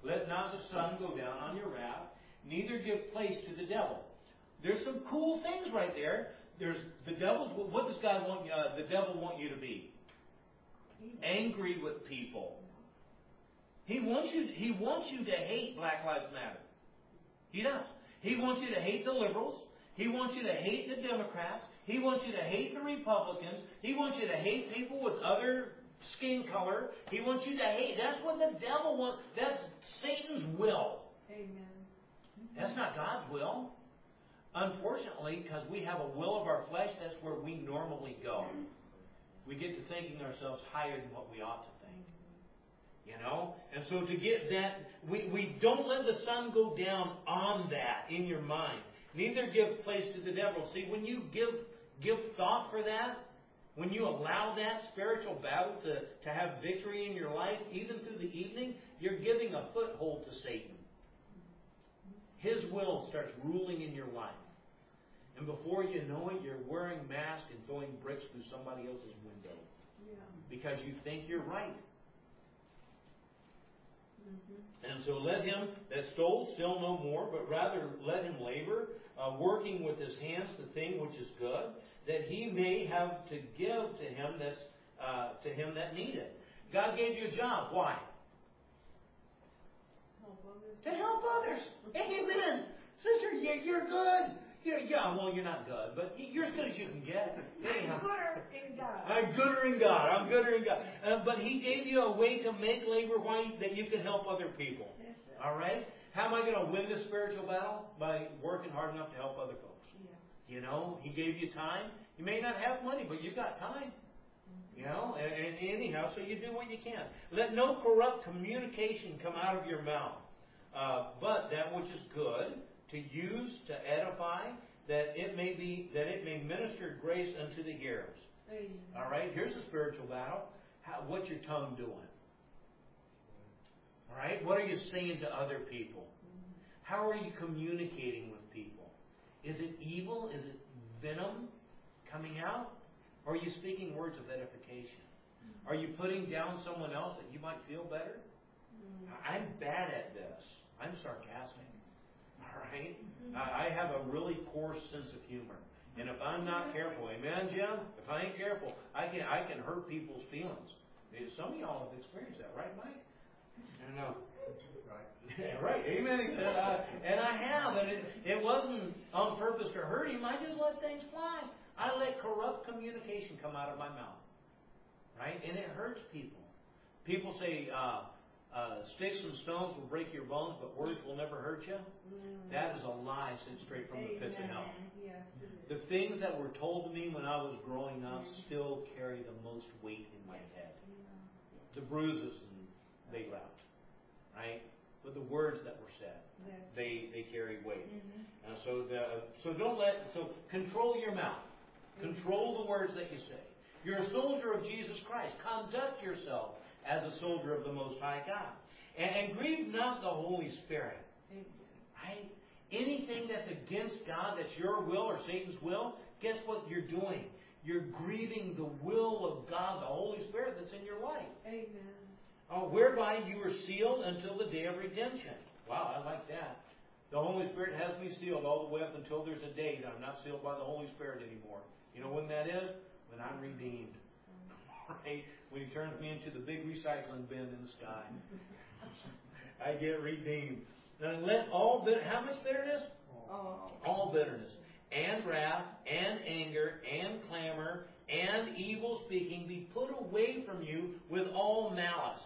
Let not the sun go down on your wrath, neither give place to the devil. There's some cool things right there. There's the devil's. What does God want? The devil want you to be? Angry with people. He wants you to hate Black Lives Matter. He does. He wants you to hate the liberals. He wants you to hate the Democrats. He wants you to hate the Republicans. He wants you to hate people with other skin color. He wants you to hate. That's what the devil wants. That's Satan's will. Amen. That's not God's will. Unfortunately, because we have a will of our flesh, that's where we normally go. We get to thinking ourselves higher than what we ought to think. You know? And so to get that, we don't let the sun go down on that in your mind. Neither give place to the devil. See, when you give thought for that, when you allow that spiritual battle to have victory in your life, even through the evening, you're giving a foothold to Satan. His will starts ruling in your life. And before you know it, you're wearing masks and throwing bricks through somebody else's window. Yeah. Because you think you're right. Mm-hmm. And so let him that stole still no more, but rather let him labor, working with his hands the thing which is good, that he may have to give to him that needeth. God gave you a job. Why? Help others. To help others. Amen. Sister, you're good. Yeah, well, you're not good, but you're as good as you can get. I'm gooder in God. I'm gooder in God. But He gave you a way to make labor white that you can help other people. All right? How am I going to win this spiritual battle? By working hard enough to help other folks. Yeah. You know, He gave you time. You may not have money, but you've got time. You know, and anyhow, so you do what you can. Let no corrupt communication come out of your mouth, but that which is good, to use to edify, that it may minister grace unto the hearers. Amen. All right, here's a spiritual battle. What's your tongue doing? All right, what are you saying to other people? How are you communicating with people? Is it evil? Is it venom coming out? Or are you speaking words of edification? Are you putting down someone else that you might feel better? I'm bad at this. I'm sarcastic. All right? I have a really coarse sense of humor. And if I'm not careful, amen, Jim? If I ain't careful, I can hurt people's feelings. Some of y'all have experienced that, right, Mike? I know. Right. Yeah, right. Amen. And I have. And it wasn't on purpose to hurt him. I just let things fly. I let corrupt communication come out of my mouth. Right? And it hurts people. People say, sticks and stones will break your bones, but words will never hurt you. That is a lie sent straight from the pits of hell. Yes, The things that were told to me when I was growing up still carry the most weight in my head. The bruises, and they left. Right? But the words that were said, they carry weight. So control your mouth. Control the words that you say. You're a soldier of Jesus Christ. Conduct yourself as a soldier of the Most High God. And grieve not the Holy Spirit. Right? Anything that's against God, that's your will or Satan's will, guess what you're doing? You're grieving the will of God, the Holy Spirit that's in your life. Amen. Whereby you are sealed until the day of redemption. Wow, I like that. The Holy Spirit has me sealed all the way up until there's a day that I'm not sealed by the Holy Spirit anymore. You know when that is? When I'm redeemed. Right? When He turns me into the big recycling bin in the sky. I get redeemed. Now let how much bitterness? All bitterness. And wrath, and anger, and clamor, and evil speaking be put away from you with all malice.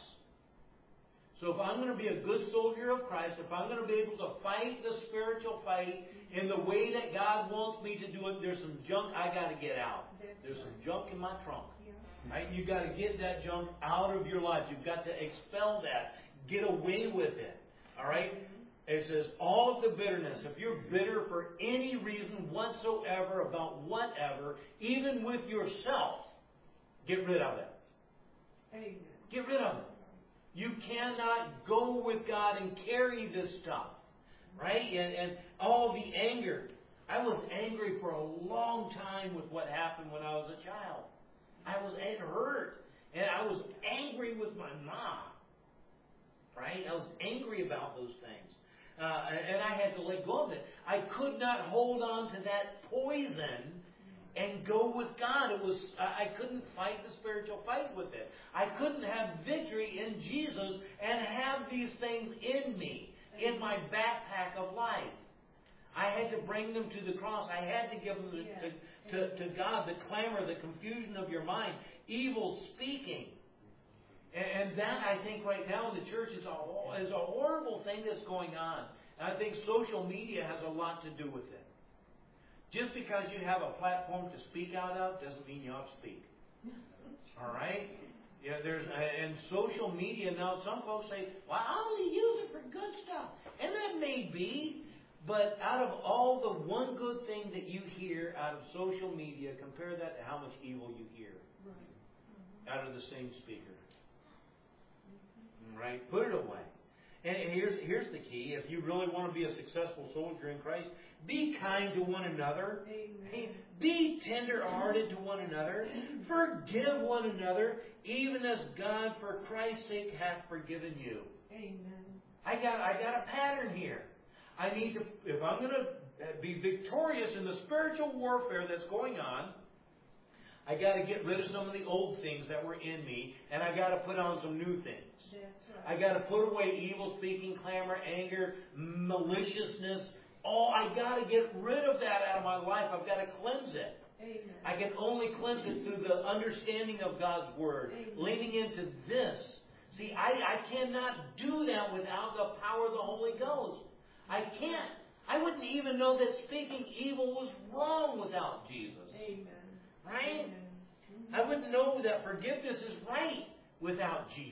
So if I'm going to be a good soldier of Christ, if I'm going to be able to fight the spiritual fight in the way that God wants me to do it, there's some junk I got to get out. There's some junk in my trunk. Right? You've got to get that junk out of your life. You've got to expel that. Get away with it. All right? It says, all of the bitterness, if you're bitter for any reason whatsoever about whatever, even with yourself, get rid of it. Amen. Get rid of it. You cannot go with God and carry this stuff. Right? And all the anger. I was angry for a long time with what happened when I was a child. It hurt. And I was angry with my mom. right? I was angry about those things. And I had to let go of it. I could not hold on to that poison and go with God. I couldn't fight the spiritual fight with it. I couldn't have victory in Jesus and have these things in me, in my backpack of life. I had to bring them to the cross. I had to give them to God, the clamor, the confusion of your mind, evil speaking. And that, I think, right now in the church is a horrible thing that's going on. And I think social media has a lot to do with it. Just because you have a platform to speak out of doesn't mean you ought to speak. All right? Yeah, and social media now, some folks say, well, I only use it for good stuff. And that may be, but out of all the one good thing that you hear out of social media, compare that to how much evil you hear out of the same speaker. Right? Put it away. And here's the key. If you really want to be a successful soldier in Christ, be kind to one another. Amen. Be tender-hearted to one another. Forgive one another, even as God, for Christ's sake, hath forgiven you. Amen. I got a pattern here. I need to, if I'm going to be victorious in the spiritual warfare that's going on, I got to get rid of some of the old things that were in me, and I got to put on some new things. That's I right. got to put away evil speaking, clamor, anger, maliciousness. I got to get rid of that out of my life. I've got to cleanse it. Amen. I can only cleanse it through the understanding of God's Word, leaning into this. See, I cannot do that without the power of the Holy Ghost. I can't. I wouldn't even know that speaking evil was wrong without Jesus. Amen. Right? Amen. I wouldn't know that forgiveness is right without Jesus.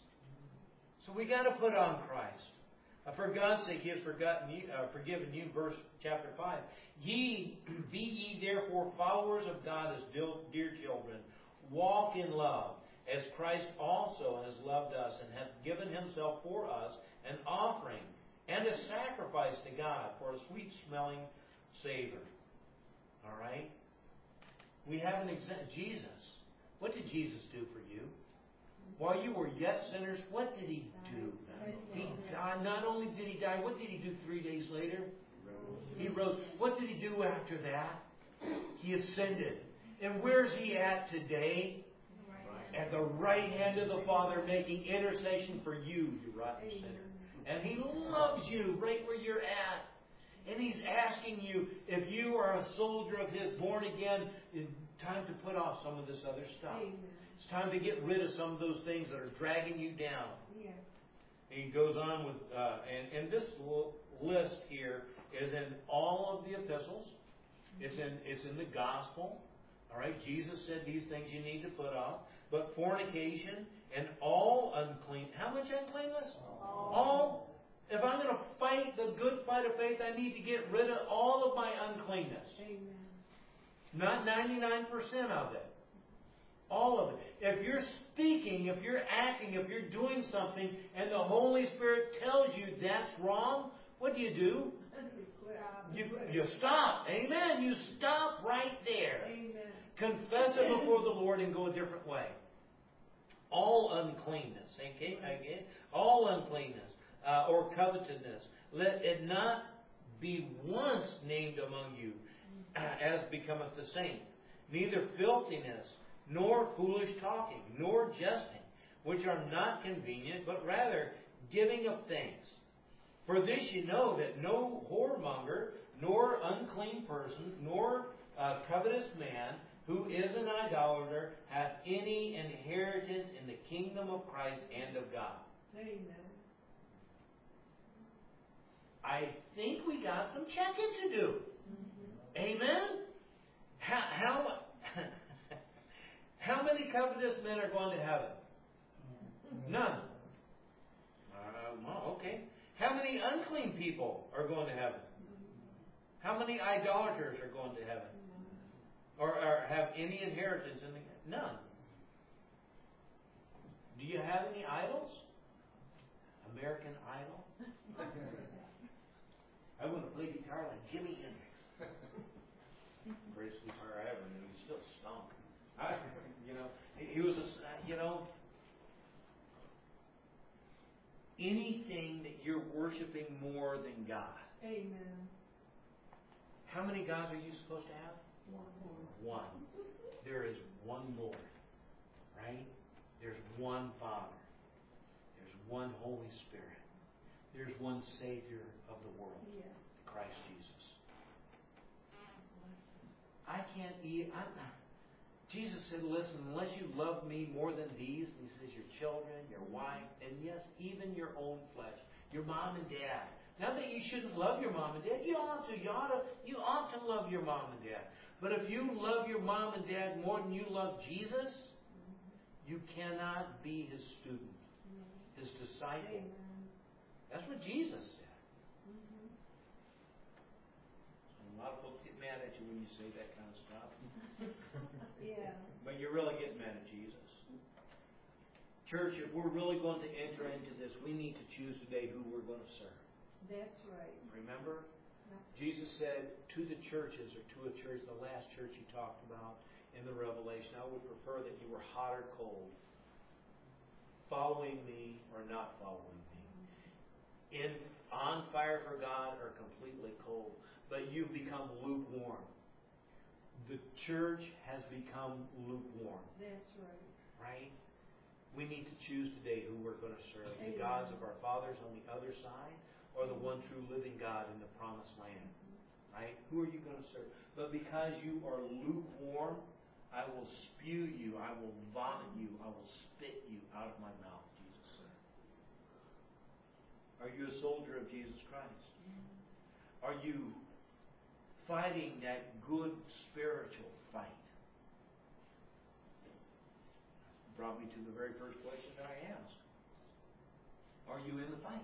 So we got to put on Christ. For God's sake, He has forgiven you. Verse chapter 5. Be ye therefore followers of God as dear children. Walk in love, as Christ also has loved us and hath given Himself for us, an offering and a sacrifice to God for a sweet-smelling savor. All right? We have an example. Jesus. What did Jesus do for you? While you were yet sinners, what did He do? He died. Not only did He die, what did He do 3 days later? He rose. What did He do after that? He ascended. And where's He at today? At the right hand of the Father, making intercession for you, you rotten sinner. And He loves you right where you're at. And He's asking you, if you are a soldier of His, born again, it's time to put off some of this other stuff. It's time to get rid of some of those things that are dragging you down. Yes. And He goes on with, and this list here is in all of the epistles. It's in the gospel. All right, Jesus said these things you need to put off. But fornication and all unclean. How much uncleanness? All. If I'm going to fight the good fight of faith, I need to get rid of all of my uncleanness. Amen. Not 99% of it. All of it. If you're speaking, if you're acting, if you're doing something, and the Holy Spirit tells you that's wrong, what do? You stop. Amen. You stop right there. Amen. Confess it before the Lord and go a different way. All uncleanness. Okay? All uncleanness or covetousness. Let it not be once named among you as becometh the saint. Neither filthiness, nor foolish talking, nor jesting, which are not convenient, but rather giving of thanks. For this you know that no whoremonger, nor unclean person, nor covetous man, who is an idolater, hath any inheritance in the kingdom of Christ and of God. Amen. I think we got some checking to do. Amen? How many covetous men are going to heaven? None. Well, okay. How many unclean people are going to heaven? How many idolaters are going to heaven? Or have any inheritance in the... None. Do you have any idols? American Idol? I want to play guitar like Jimi Hendrix. Greatest guitar I ever knew. He still stunk. He was a, anything that you're worshiping more than God. Amen. How many gods are you supposed to have? One. One. There is one Lord, right? There's one Father. There's one Holy Spirit. There's one Savior of the world, Yeah. Christ Jesus. I can't eat. Jesus said, listen, unless you love me more than these, he says, your children, your wife, and yes, even your own flesh, your mom and dad. Not that you shouldn't love your mom and dad. You ought to. You ought to love your mom and dad. But if you love your mom and dad more than you love Jesus, you cannot be his student, his disciple. Amen. That's what Jesus said. Mm-hmm. A lot of folks get mad at you when you say that kind of stuff. Yeah. But you're really getting mad at Jesus. Church, if we're really going to enter into this, we need to choose today who we're going to serve. That's right. Remember? Yeah. Jesus said to the churches, or to a church, the last church he talked about in the Revelation, I would prefer that you were hot or cold, following me or not following me, on fire for God or completely cold. But you've become lukewarm. The church has become lukewarm. That's right. Right? We need to choose today who we're going to serve. The Amen. gods of our fathers on the other side, or the one true living God in the promised land. Right? Who are you going to serve? But because you are lukewarm, I will spew you, I will vomit you, I will spit you out of my mouth, Jesus said. Are you a soldier of Jesus Christ? Are you fighting that good spiritual fight? Brought me to the very first question that I asked. Are you in the fight?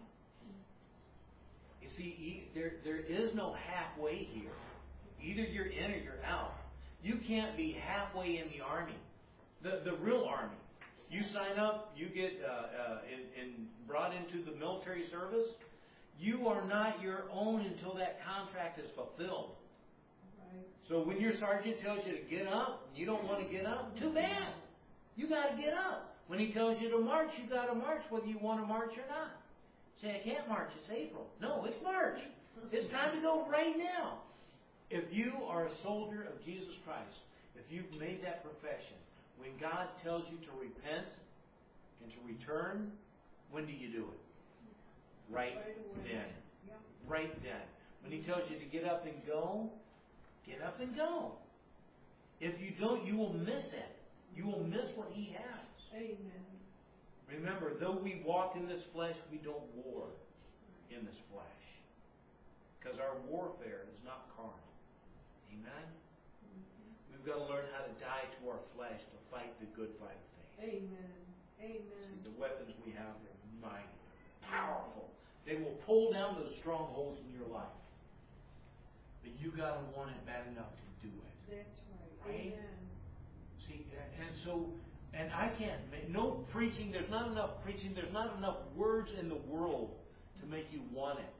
You see, there is no halfway here. Either you're in or you're out. You can't be halfway in the army, the real army. You sign up, you get brought into the military service. You are not your own until that contract is fulfilled. Right. So when your sergeant tells you to get up, and you don't want to get up, too bad. You got to get up. When he tells you to march, you got to march whether you want to march or not. Say, I can't march, it's April. No, it's March. It's time to go right now. If you are a soldier of Jesus Christ, if you've made that profession, when God tells you to repent and to return, when do you do it? Right then. Yeah. Right then. When he tells you to get up and go, get up and go. If you don't, you will miss it. You will miss what he has. Amen. Remember, though we walk in this flesh, we don't war in this flesh. Because our warfare is not carnal. Amen? We've got to learn how to die to our flesh to fight the good fight of faith. Amen. Amen. See, the weapons we have are mighty, powerful. They will pull down those strongholds in your life. But you got to want it bad enough to do it. That's right. Right? Amen. See, and I can't make no preaching. There's not enough preaching. There's not enough words in the world to make you want it.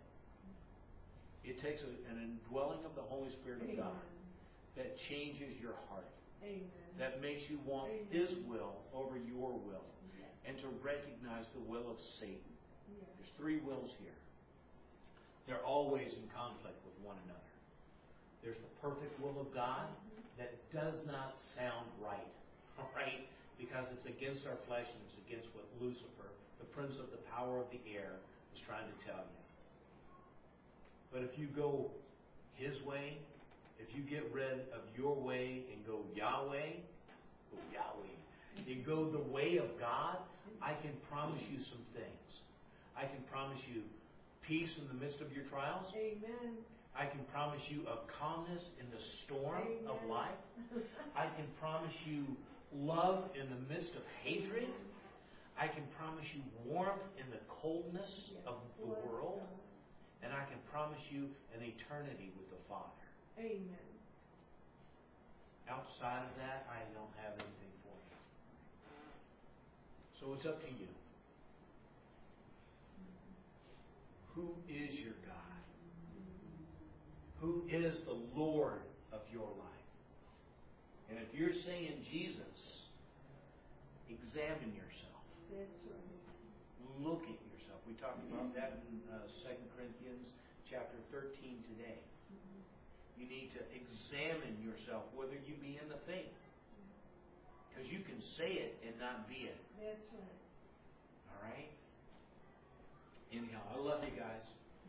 It takes an indwelling of the Holy Spirit of God that changes your heart. Amen. That makes you want His will over your will. And to recognize the will of Satan. There's three wills here. They're always in conflict with one another. There's the perfect will of God that does not sound right. Right? Because it's against our flesh and it's against what Lucifer, the prince of the power of the air, was trying to tell you. But if you go His way, if you get rid of your way and go Yahweh, you go the way of God, I can promise you some things. I can promise you peace in the midst of your trials. Amen. I can promise you a calmness in the storm of life. I can promise you love in the midst of hatred. I can promise you warmth in the coldness of the world. And I can promise you an eternity with the Father. Amen. Outside of that, I don't have anything for you. So it's up to you. Who is your God? Who is the Lord of your life? And if you're saying Jesus, examine yourself. That's right. Look at yourself. We talked about that in 2 Corinthians chapter 13 today. You need to examine yourself, whether you be in the faith. Because you can say it and not be it. That's right. All right? Anyhow, I love you guys.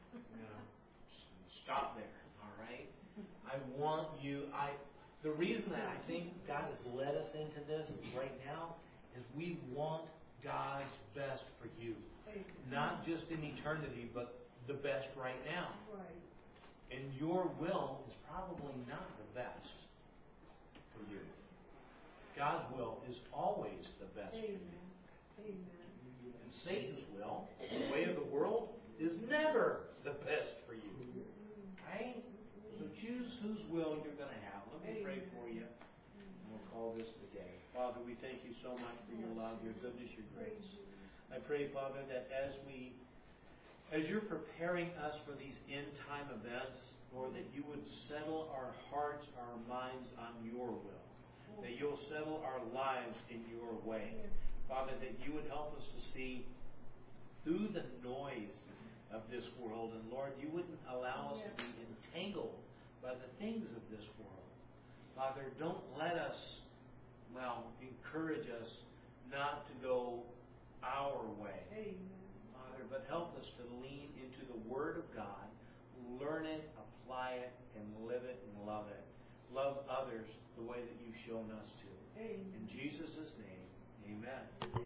Stop there. All right? I want you... The reason that I think God has led us into this right now is we want God's best for you. Amen. Not just in eternity, but the best right now. Right. And your will is probably not the best for you. God's will is always the best for you. Amen. Amen. And Satan's will, the way of the world, is never the best for you. Right? So choose whose will you're going to have. Let me pray for you. And we'll call this the day. Father, we thank you so much for your love, your goodness, your grace. I pray, Father, that as you're preparing us for these end time events, Lord, that you would settle our hearts, our minds on your will. That you'll settle our lives in your way. Father, that you would help us to see through the noise of this world. And Lord, you wouldn't allow us to be entangled by the things of this world. Father, don't let us, encourage us not to go our way. Amen. Father, but help us to lean into the Word of God, learn it, apply it, and live it and love it. Love others the way that you've shown us to. Amen. In Jesus' name, amen.